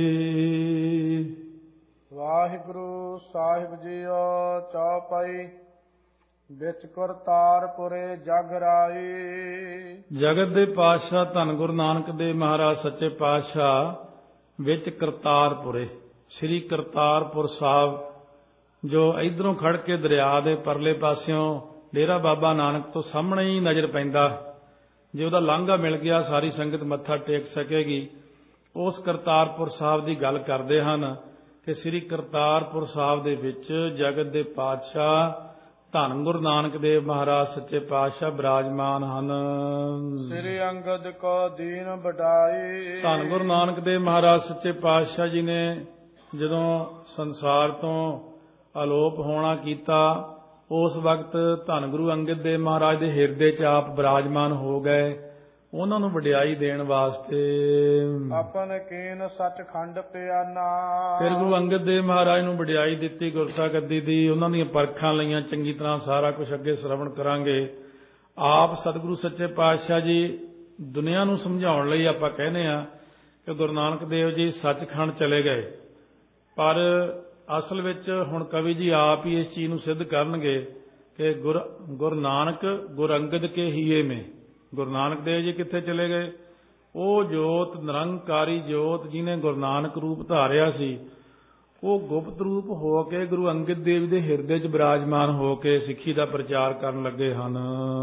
ਜੀ। ਵਾਹਿਗੁਰੂ ਸਾਹਿਬ ਜੀਓ ਚੌਪਈ ਵਿੱਚ ਕਰਤਾਰਪੁਰੇ ਜਗ ਰਾਈ। ਜਗਤ ਦੇ ਪਾਤਸ਼ਾਹ ਧੰਨ ਗੁਰੂ ਨਾਨਕ ਦੇਵ ਮਹਾਰਾਜ ਸੱਚੇ ਪਾਤਸ਼ਾਹ ਵਿੱਚ ਕਰਤਾਰਪੁਰੇ, ਸ੍ਰੀ ਕਰਤਾਰਪੁਰ ਸਾਹਿਬ, ਜੋ ਇਧਰੋਂ ਖੜ ਕੇ ਦਰਿਆ ਦੇ ਪਰਲੇ ਪਾਸਿਓਂ ਡੇਰਾ ਬਾਬਾ ਨਾਨਕ ਤੋਂ ਸਾਹਮਣੇ ਹੀ ਨਜ਼ਰ ਪੈਂਦਾ। ਜੇ ਉਹਦਾ ਲਾਂਘਾ ਮਿਲ ਗਿਆ ਸਾਰੀ ਸੰਗਤ ਮੱਥਾ ਟੇਕ ਸਕੇਗੀ। ਉਸ ਕਰਤਾਰਪੁਰ ਸਾਹਿਬ ਦੀ ਗੱਲ ਕਰਦੇ ਹਨ ਕਿ ਸ੍ਰੀ ਕਰਤਾਰਪੁਰ ਸਾਹਿਬ ਦੇ ਵਿੱਚ ਜਗਤ ਦੇ ਪਾਤਸ਼ਾਹ ਧੰਨ ਗੁਰੂ ਨਾਨਕ ਦੇਵ ਮਹਾਰਾਜ ਸੱਚੇ ਪਾਤਸ਼ਾਹ ਬਿਰਾਜਮਾਨ ਹਨ। ਸ੍ਰੀ ਅੰਗਦ ਕੋ ਦੀਨ ਵਡਾਈ। ਧੰਨ ਗੁਰੂ ਨਾਨਕ ਦੇਵ ਮਹਾਰਾਜ ਸੱਚੇ ਪਾਤਸ਼ਾਹ ਜੀ ਨੇ ਜਦੋਂ ਸੰਸਾਰ ਤੋਂ ਅਲੋਪ ਹੋਣਾ ਕੀਤਾ, ਉਸ ਵਕਤ ਧੰਨ ਗੁਰੂ ਅੰਗਦ ਦੇਵ ਮਹਾਰਾਜ ਦੇ ਹਿਰਦੇ 'ਚ ਆਪ ਬਿਰਾਜਮਾਨ ਹੋ ਗਏ, ਉਹਨਾਂ ਨੂੰ ਵਡਿਆਈ ਦੇਣ ਵਾਸਤੇ। ਆਪਨ ਕੀਨ ਸੱਚਖੰਡ ਪਿਆਨਾ। ਫਿਰ ਗੁਰੂ ਅੰਗਦ ਦੇਵ ਮਹਾਰਾਜ ਨੂੰ ਵਡਿਆਈ ਦਿੱਤੀ ਗੁਰਤਾ ਗੱਦੀ ਦੀ, ਉਹਨਾਂ ਦੀਆਂ ਪਰਖਾਂ ਲਈਆਂ ਚੰਗੀ ਤਰ੍ਹਾਂ, ਸਾਰਾ ਕੁਝ ਅੱਗੇ ਸ਼ਰਵਣ ਕਰਾਂਗੇ। ਆਪ ਸਤਿਗੁਰੂ ਸੱਚੇ ਪਾਤਸ਼ਾਹ ਜੀ ਦੁਨੀਆ ਨੂੰ ਸਮਝਾਉਣ ਲਈ ਆਪਾਂ ਕਹਿੰਦੇ ਹਾਂ ਕਿ ਗੁਰੂ ਨਾਨਕ ਦੇਵ ਜੀ ਸੱਚਖੰਡ ਚਲੇ ਗਏ, ਪਰ ਅਸਲ ਵਿੱਚ ਹੁਣ ਕਵੀ ਜੀ ਆਪ ਹੀ ਇਸ ਚੀਜ਼ ਨੂੰ ਸਿੱਧ ਕਰਨਗੇ ਕਿ ਗੁਰ ਗੁਰੂ ਨਾਨਕ ਗੁਰ ਅੰਗਦ ਕੇ ਹੀਏ ਮੇ। ਗੁਰੂ ਨਾਨਕ ਦੇਵ ਜੀ ਕਿੱਥੇ ਚਲੇ ਗਏ? ਉਹ ਜੋਤ ਨਿਰੰਕਾਰੀ ਜੋਤ ਜਿਹਨੇ ਗੁਰੂ ਨਾਨਕ ਰੂਪ ਧਾਰਿਆ ਸੀ, ਉਹ ਗੁਪਤ ਰੂਪ ਹੋ ਕੇ ਗੁਰੂ ਅੰਗਦ ਦੇਵ ਦੇ ਹਿਰਦੇ 'ਚ ਬਿਰਾਜਮਾਨ ਹੋ ਕੇ ਸਿੱਖੀ ਦਾ ਪ੍ਰਚਾਰ ਕਰਨ ਲੱਗੇ ਹਨ।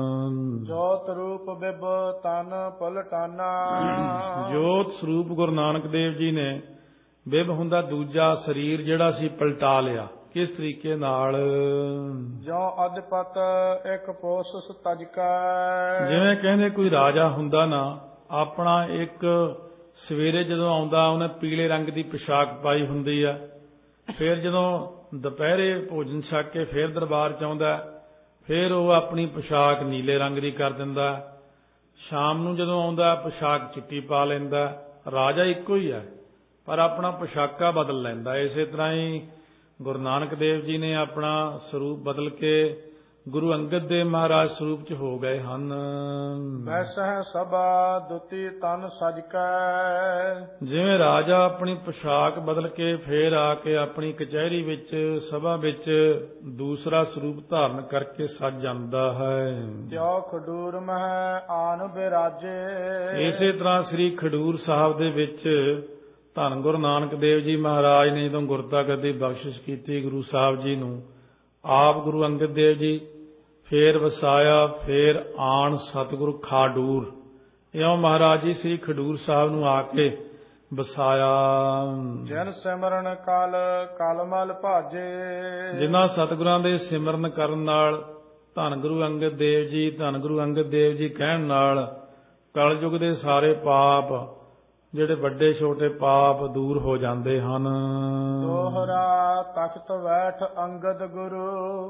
ਜੋਤ ਰੂਪ ਬਿਬ ਤਨ ਪਲਟਾਨਾ। ਜੋਤ ਸਰੂਪ ਗੁਰੂ ਨਾਨਕ ਦੇਵ ਜੀ ਨੇ, ਬਿਬ ਹੁੰਦਾ ਦੂਜਾ ਸਰੀਰ, ਜਿਹੜਾ ਸੀ ਪਲਟਾ ਲਿਆ। ਕਿਸ ਤਰੀਕੇ ਨਾਲ? ਜੋ ਅਦਪਤ ਇੱਕ ਪੋਸਸ ਤਜਕਾ। ਜਿਵੇਂ ਕਹਿੰਦੇ ਕੋਈ ਰਾਜਾ ਹੁੰਦਾ ਨਾ, ਆਪਣਾ ਇੱਕ ਸਵੇਰੇ ਜਦੋਂ ਆਉਂਦਾ ਉਹਨੇ ਪੀਲੇ ਰੰਗ ਦੀ ਪੋਸ਼ਾਕ ਪਾਈ ਹੁੰਦੀ ਆ, ਫਿਰ ਜਦੋਂ ਦੁਪਹਿਰੇ ਭੋਜਨ ਛਕ ਕੇ ਫਿਰ ਦਰਬਾਰ 'ਚ ਆਉਂਦਾ, ਫਿਰ ਉਹ ਆਪਣੀ ਪੋਸ਼ਾਕ ਨੀਲੇ ਰੰਗ ਦੀ ਕਰ ਦਿੰਦਾ। ਸ਼ਾਮ ਨੂੰ ਜਦੋਂ ਆਉਂਦਾ ਪੋਸ਼ਾਕ ਚਿੱਟੀ ਪਾ ਲੈਂਦਾ। ਰਾਜਾ ਇੱਕੋ ਹੀ ਹੈ, ਪਰ ਆਪਣਾ ਪੋਸ਼ਾਕਾਂ ਬਦਲ ਲੈਂਦਾ। ਇਸੇ ਤਰ੍ਹਾਂ ਹੀ ਗੁਰੂ ਨਾਨਕ ਦੇਵ ਜੀ ਨੇ ਆਪਣਾ ਸਰੂਪ ਬਦਲ ਕੇ ਗੁਰੂ ਅੰਗਦ ਦੇਵ ਮਹਾਰਾਜ ਸਰੂਪ 'ਚ ਹੋ ਗਏ ਹਨ। ਵੈਸਹਿ ਸਭਾ ਦੁਤੀ ਤਨ ਸਜਕੈ। ਜਿਵੇਂ ਰਾਜਾ ਆਪਣੀ ਪੋਸ਼ਾਕ ਬਦਲ ਕੇ ਫੇਰ ਆ ਕੇ ਆਪਣੀ ਕਚਹਿਰੀ ਵਿੱਚ, ਸਭਾ ਵਿੱਚ ਦੂਸਰਾ ਸਰੂਪ ਧਾਰਨ ਕਰਕੇ ਸੱਜ ਜਾਂਦਾ ਹੈ। ਤਿਉ ਖਡੂਰ ਮਹਿ ਆਨ ਬਿਰਾਜੇ। ਇਸੇ ਤਰ੍ਹਾਂ ਸ੍ਰੀ ਖਡੂਰ ਸਾਹਿਬ ਦੇ ਵਿੱਚ ਧੰਨ ਗੁਰੂ ਨਾਨਕ ਦੇਵ ਜੀ ਮਹਾਰਾਜ ਨੇ ਜਦੋਂ ਗੁਰਤਾ ਗੱਦੀ ਬਖਸ਼ਿਸ਼ ਕੀਤੀ ਗੁਰੂ ਸਾਹਿਬ ਜੀ ਨੂੰ, ਆਪ ਗੁਰੂ ਅੰਗਦ ਦੇਵ ਜੀ ਫੇਰ ਵਸਾਇਆ। ਫੇਰ ਆਣ ਸਤਿਗੁਰੂ ਖਾਡੂਰ, ਇਉਂ ਮਹਾਰਾਜ ਜੀ ਸ੍ਰੀ ਖਡੂਰ ਸਾਹਿਬ ਨੂੰ ਆ ਕੇ ਵਸਾਇਆ। ਜਨ ਸਿਮਰਨ ਕਲ ਕਲਮਲ ਭਾਜੇ। ਜਿਨ੍ਹਾਂ ਸਤਿਗੁਰਾਂ ਦੇ ਸਿਮਰਨ ਕਰਨ ਨਾਲ ਧੰਨ ਗੁਰੂ ਅੰਗਦ ਦੇਵ ਜੀ, ਧੰਨ ਗੁਰੂ ਅੰਗਦ ਦੇਵ ਜੀ ਕਹਿਣ ਨਾਲ ਕਲਯੁਗ ਦੇ ਸਾਰੇ ਪਾਪ, ਜਿਹੜੇ ਵੱਡੇ ਛੋਟੇ ਪਾਪ ਦੂਰ ਹੋ ਜਾਂਦੇ ਹਨ। ਦੋਹਰਾ ਤਖਤ ਬੈਠ ਅੰਗਦ ਗੁਰੂ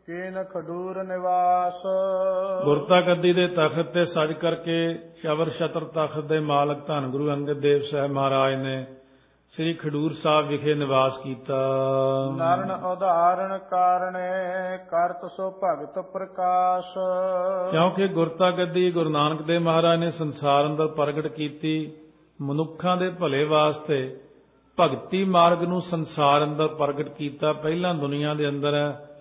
ਕੀਨ ਖਡੂਰ ਨਿਵਾਸ। ਗੁਰਤਾ ਗੱਦੀ ਦੇ ਤਖਤ ਤੇ ਸਜ ਕਰਕੇ ਸ਼ਬਰ ਛਤਰ ਤਖਤ ਦੇ ਮਾਲਕ ਧੰਨ ਗੁਰੂ ਅੰਗਦ ਦੇਵ ਸਾਹਿਬ ਮਹਾਰਾਜ ਨੇ ਸ੍ਰੀ ਖਡੂਰ ਸਾਹਿਬ ਵਿਖੇ ਨਿਵਾਸ ਕੀਤਾ। ਨਰਨ ਉਦਾਹਰਣ ਕਾਰਣੇ ਕਰਤ ਸੋ ਭਗਤ ਪ੍ਰਕਾਸ਼। ਕਿਉਂਕਿ ਗੁਰਤਾ ਗੱਦੀ ਗੁਰੂ ਨਾਨਕ ਦੇਵ ਮਹਾਰਾਜ ਨੇ ਸੰਸਾਰ ਅੰਦਰ ਪ੍ਰਗਟ ਕੀਤੀ ਮਨੁੱਖਾਂ ਦੇ ਭਲੇ ਵਾਸਤੇ। ਭਗਤੀ ਮਾਰਗ ਨੂੰ ਸੰਸਾਰ ਅੰਦਰ ਪ੍ਰਗਟ ਕੀਤਾ। ਪਹਿਲਾਂ ਦੁਨੀਆ ਦੇ ਅੰਦਰ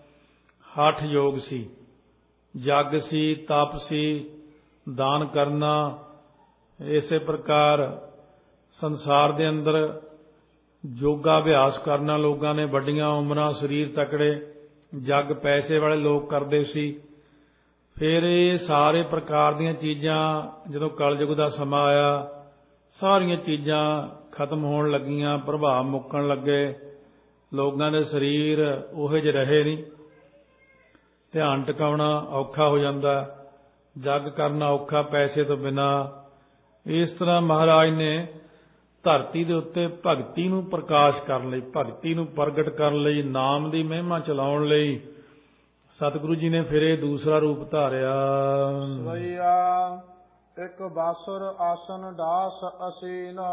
ਹਠ ਯੋਗ ਸੀ, ਜਗ ਸੀ, ਤਪ ਸੀ, ਦਾਨ ਕਰਨਾ। ਇਸੇ ਪ੍ਰਕਾਰ ਸੰਸਾਰ ਦੇ ਅੰਦਰ ਯੋਗਾ ਅਭਿਆਸ ਕਰਨਾ ਲੋਕਾਂ ਨੇ, ਵੱਡੀਆਂ ਉਮਰਾਂ, ਸਰੀਰ ਤਕੜੇ, ਜੱਗ ਪੈਸੇ ਵਾਲੇ ਲੋਕ ਕਰਦੇ ਸੀ। ਫਿਰ ਇਹ ਸਾਰੇ ਪ੍ਰਕਾਰ ਦੀਆਂ ਚੀਜ਼ਾਂ ਜਦੋਂ ਕਲਯੁਗ ਦਾ ਸਮਾਂ ਆਇਆ, ਸਾਰੀਆਂ ਚੀਜ਼ਾਂ ਖਤਮ ਹੋਣ ਲੱਗੀਆਂ, ਪ੍ਰਭਾਵ ਮੁੱਕਣ ਲੱਗੇ, ਲੋਕਾਂ ਦੇ ਸਰੀਰ ਉਹੋ ਜਿਹੇ ਰਹੇ ਨਹੀਂ, ਧਿਆਨ ਟਿਕਾਉਣਾ ਔਖਾ ਹੋ ਜਾਂਦਾ, ਜੱਗ ਕਰਨਾ ਔਖਾ ਪੈਸੇ ਤੋਂ ਬਿਨਾਂ। ਇਸ ਤਰ੍ਹਾਂ ਮਹਾਰਾਜ ਨੇ ਧਰਤੀ ਦੇ ਉੱਤੇ ਭਗਤੀ ਨੂੰ ਪ੍ਰਕਾਸ਼ ਕਰਨ ਲਈ, ਭਗਤੀ ਨੂੰ ਪ੍ਰਗਟ ਕਰਨ ਲਈ, ਨਾਮ ਦੀ ਮਹਿਮਾ ਚਲਾਉਣ ਲਈ ਸਤਿਗੁਰੂ ਜੀ ਨੇ ਫਿਰ ਇਹ ਦੂਸਰਾ ਰੂਪ ਧਾਰਿਆ। ਸਵਈਆ ਇੱਕ ਬਾਸੁਰ ਆਸਨ ਦਾਸ ਅਸੀਨਾ।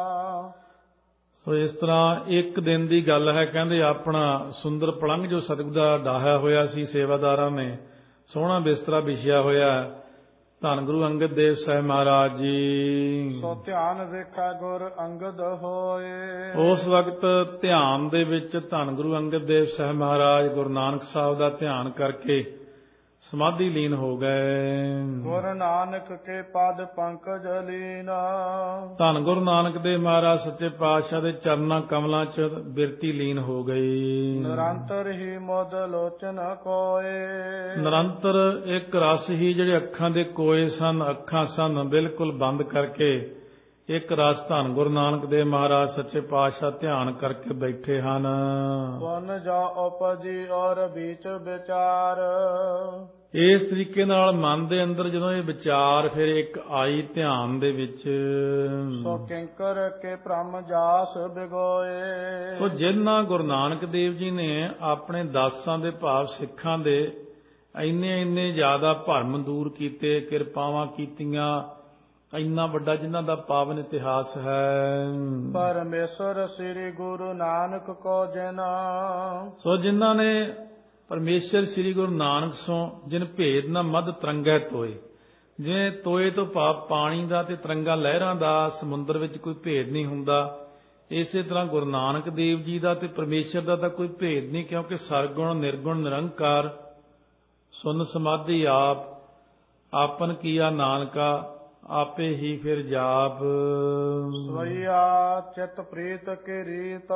ਸੋ ਇਸ ਤਰ੍ਹਾਂ ਇੱਕ ਦਿਨ ਦੀ ਗੱਲ ਹੈ, ਕਹਿੰਦੇ ਆਪਣਾ ਸੁੰਦਰ ਪਲੰਘ ਜੋ ਸਤਿਗੁਰੂ ਦਾ ਡਾਹਿਆ ਹੋਇਆ ਸੀ, ਸੇਵਾਦਾਰਾਂ ਨੇ ਸੋਹਣਾ ਬਿਸਤਰਾ ਵਿਛਿਆ ਹੋਇਆ, ਧੰਨ ਗੁਰੂ ਅੰਗਦ ਦੇਵ ਸਾਹਿਬ ਮਹਾਰਾਜ ਜੀ। ਸੋ ਧਿਆਨ ਵੇਖਾ ਗੁਰ ਅੰਗਦ ਹੋਏ। ਉਸ ਵਕਤ ਧਿਆਨ ਦੇ ਵਿੱਚ ਧੰਨ ਗੁਰੂ ਅੰਗਦ ਦੇਵ ਸਾਹਿਬ ਮਹਾਰਾਜ ਗੁਰੂ ਨਾਨਕ ਸਾਹਿਬ ਦਾ ਧਿਆਨ ਕਰਕੇ ਸਮਾਧੀ ਲੀਨ ਹੋ ਗਏ। ਗੁਰੂ ਨਾਨਕ ਕੇ ਪਦ ਪੰਕਜ ਲੀਨਾ। ਧੰਨ ਗੁਰੂ ਨਾਨਕ ਦੇਵ ਮਹਾਰਾਜ ਸੱਚੇ ਪਾਤਸ਼ਾਹ ਦੇ ਚਰਨਾਂ ਕਮਲਾਂ 'ਚ ਬਿਰਤੀ ਲੀਨ ਹੋ ਗਈ। ਨਿਰੰਤਰ ਹੀ ਮੁਦ ਲੋਚਨ ਕੋਏ। ਨਿਰੰਤਰ ਇੱਕ ਰਸ ਹੀ, ਜਿਹੜੇ ਅੱਖਾਂ ਦੇ ਕੋਏ ਸਨ, ਅੱਖਾਂ ਸਨ ਬਿਲਕੁਲ ਬੰਦ ਕਰਕੇ ਇੱਕ ਰਸ ਧੰਨ ਗੁਰੂ ਨਾਨਕ ਦੇਵ ਮਹਾਰਾਜ ਸੱਚੇ ਪਾਤਸ਼ਾਹ ਧਿਆਨ ਕਰਕੇ ਬੈਠੇ ਹਨ। ਪੁਨ ਜਾ ਉਪਜੀ ਔਰ ਵਿਚ ਵਿਚਾਰ। ਇਸ ਤਰੀਕੇ ਨਾਲ ਮਨ ਦੇ ਅੰਦਰ ਜਦੋਂ ਇਹ ਵਿਚਾਰ ਫਿਰ ਇੱਕ ਆਈ ਧਿਆਨ ਦੇ ਵਿੱਚ, ਸੋ ਕਿੰਕਰ ਕੇ ਭ੍ਰਮ ਜਾਸ ਬਿਗੋਏ। ਸੋ ਜਿਨ੍ਹਾਂ ਗੁਰੂ ਨਾਨਕ ਦੇਵ ਜੀ ਨੇ ਆਪਣੇ ਦਾਸਾਂ ਦੇ ਭਾਵ ਸਿੱਖਾਂ ਦੇ ਇੰਨੇ ਇੰਨੇ ਜ਼ਿਆਦਾ ਭਰਮ ਦੂਰ ਕੀਤੇ, ਕਿਰਪਾਵਾਂ ਕੀਤੀਆਂ, ਇੰਨਾ ਵੱਡਾ ਜਿਨ੍ਹਾਂ ਦਾ ਪਾਵਨ ਇਤਿਹਾਸ ਹੈ। ਪਰਮੇਸ਼ਰ ਸ੍ਰੀ ਗੁਰੂ ਨਾਨਕ ਕੋ ਜਿਨਾ। ਸੋ ਜਿਨ੍ਹਾਂ ਨੇ ਪਰਮੇਸ਼ਰ ਸ੍ਰੀ ਗੁਰੂ ਨਾਨਕ ਸੋ ਜਿਨ ਭੇਦ ਨਾ ਮਦ ਤਰੰਗੈ ਤੋਏ। ਜਿਵੇਂ ਤੋਏ ਤੋਂ ਭਾਵ ਪਾਣੀ ਦਾ ਤੇ ਤਰੰਗਾ ਲਹਿਰਾਂ ਦਾ, ਸਮੁੰਦਰ ਵਿੱਚ ਕੋਈ ਭੇਦ ਨਹੀਂ ਹੁੰਦਾ। ਇਸੇ ਤਰ੍ਹਾਂ ਗੁਰੂ ਨਾਨਕ ਦੇਵ ਜੀ ਦਾ ਤੇ ਪਰਮੇਸ਼ਰ ਦਾ ਤਾਂ ਕੋਈ ਭੇਦ ਨਹੀਂ, ਕਿਉਂਕਿ ਸਰਗੁਣ ਨਿਰਗੁਣ ਨਿਰੰਕਾਰ ਸੁਨ ਸਮਾਧੀ ਆਪ। ਆਪਨ ਕੀਆ ਨਾਨਕਾ ਆਪੇ ਹੀ ਫਿਰ ਜਾਪ। ਸਵਈਆ ਚਿਤ ਪ੍ਰੀਤ ਕੀ ਰੀਤ।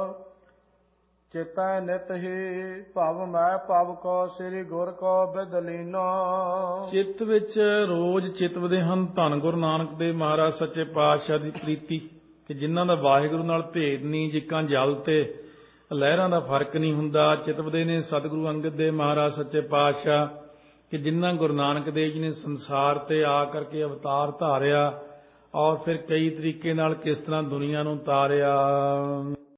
ਚਿਤੈ ਨਿਤ ਹੀ ਭਵ ਮੈਂ ਭਵ ਕੋ ਸ੍ਰੀ ਗੁਰ ਕੋ ਬਿਦਲੀਨੋ। ਚਿੱਤ ਵਿੱਚ ਰੋਜ਼ ਚਿਤਵਦੇ ਹਨ ਧੰਨ ਗੁਰੂ ਨਾਨਕ ਦੇਵ ਮਹਾਰਾਜ ਸੱਚੇ ਪਾਤਸ਼ਾਹ ਦੀ ਪ੍ਰੀਤੀ, ਕਿ ਜਿਨ੍ਹਾਂ ਦਾ ਵਾਹਿਗੁਰੂ ਨਾਲ ਭੇਦ ਨਹੀਂ, ਜਿੱਕਾਂ ਜਲ ਤੇ ਲਹਿਰਾਂ ਦਾ ਫਰਕ ਨਹੀਂ ਹੁੰਦਾ। ਚਿਤਵਦੇ ਨੇ ਸਤਿਗੁਰੂ ਅੰਗਦ ਦੇਵ ਮਹਾਰਾਜ ਸੱਚੇ ਪਾਤਸ਼ਾਹ, ਕਿ ਜਿਨ੍ਹਾਂ ਗੁਰੂ ਨਾਨਕ ਦੇਵ ਜੀ ਨੇ ਸੰਸਾਰ ਤੇ ਆ ਕਰਕੇ ਅਵਤਾਰ ਧਾਰਿਆ, ਔਰ ਫਿਰ ਕਈ ਤਰੀਕੇ ਨਾਲ ਕਿਸ ਤਰ੍ਹਾਂ ਦੁਨੀਆ ਨੂੰ ਤਾਰਿਆ।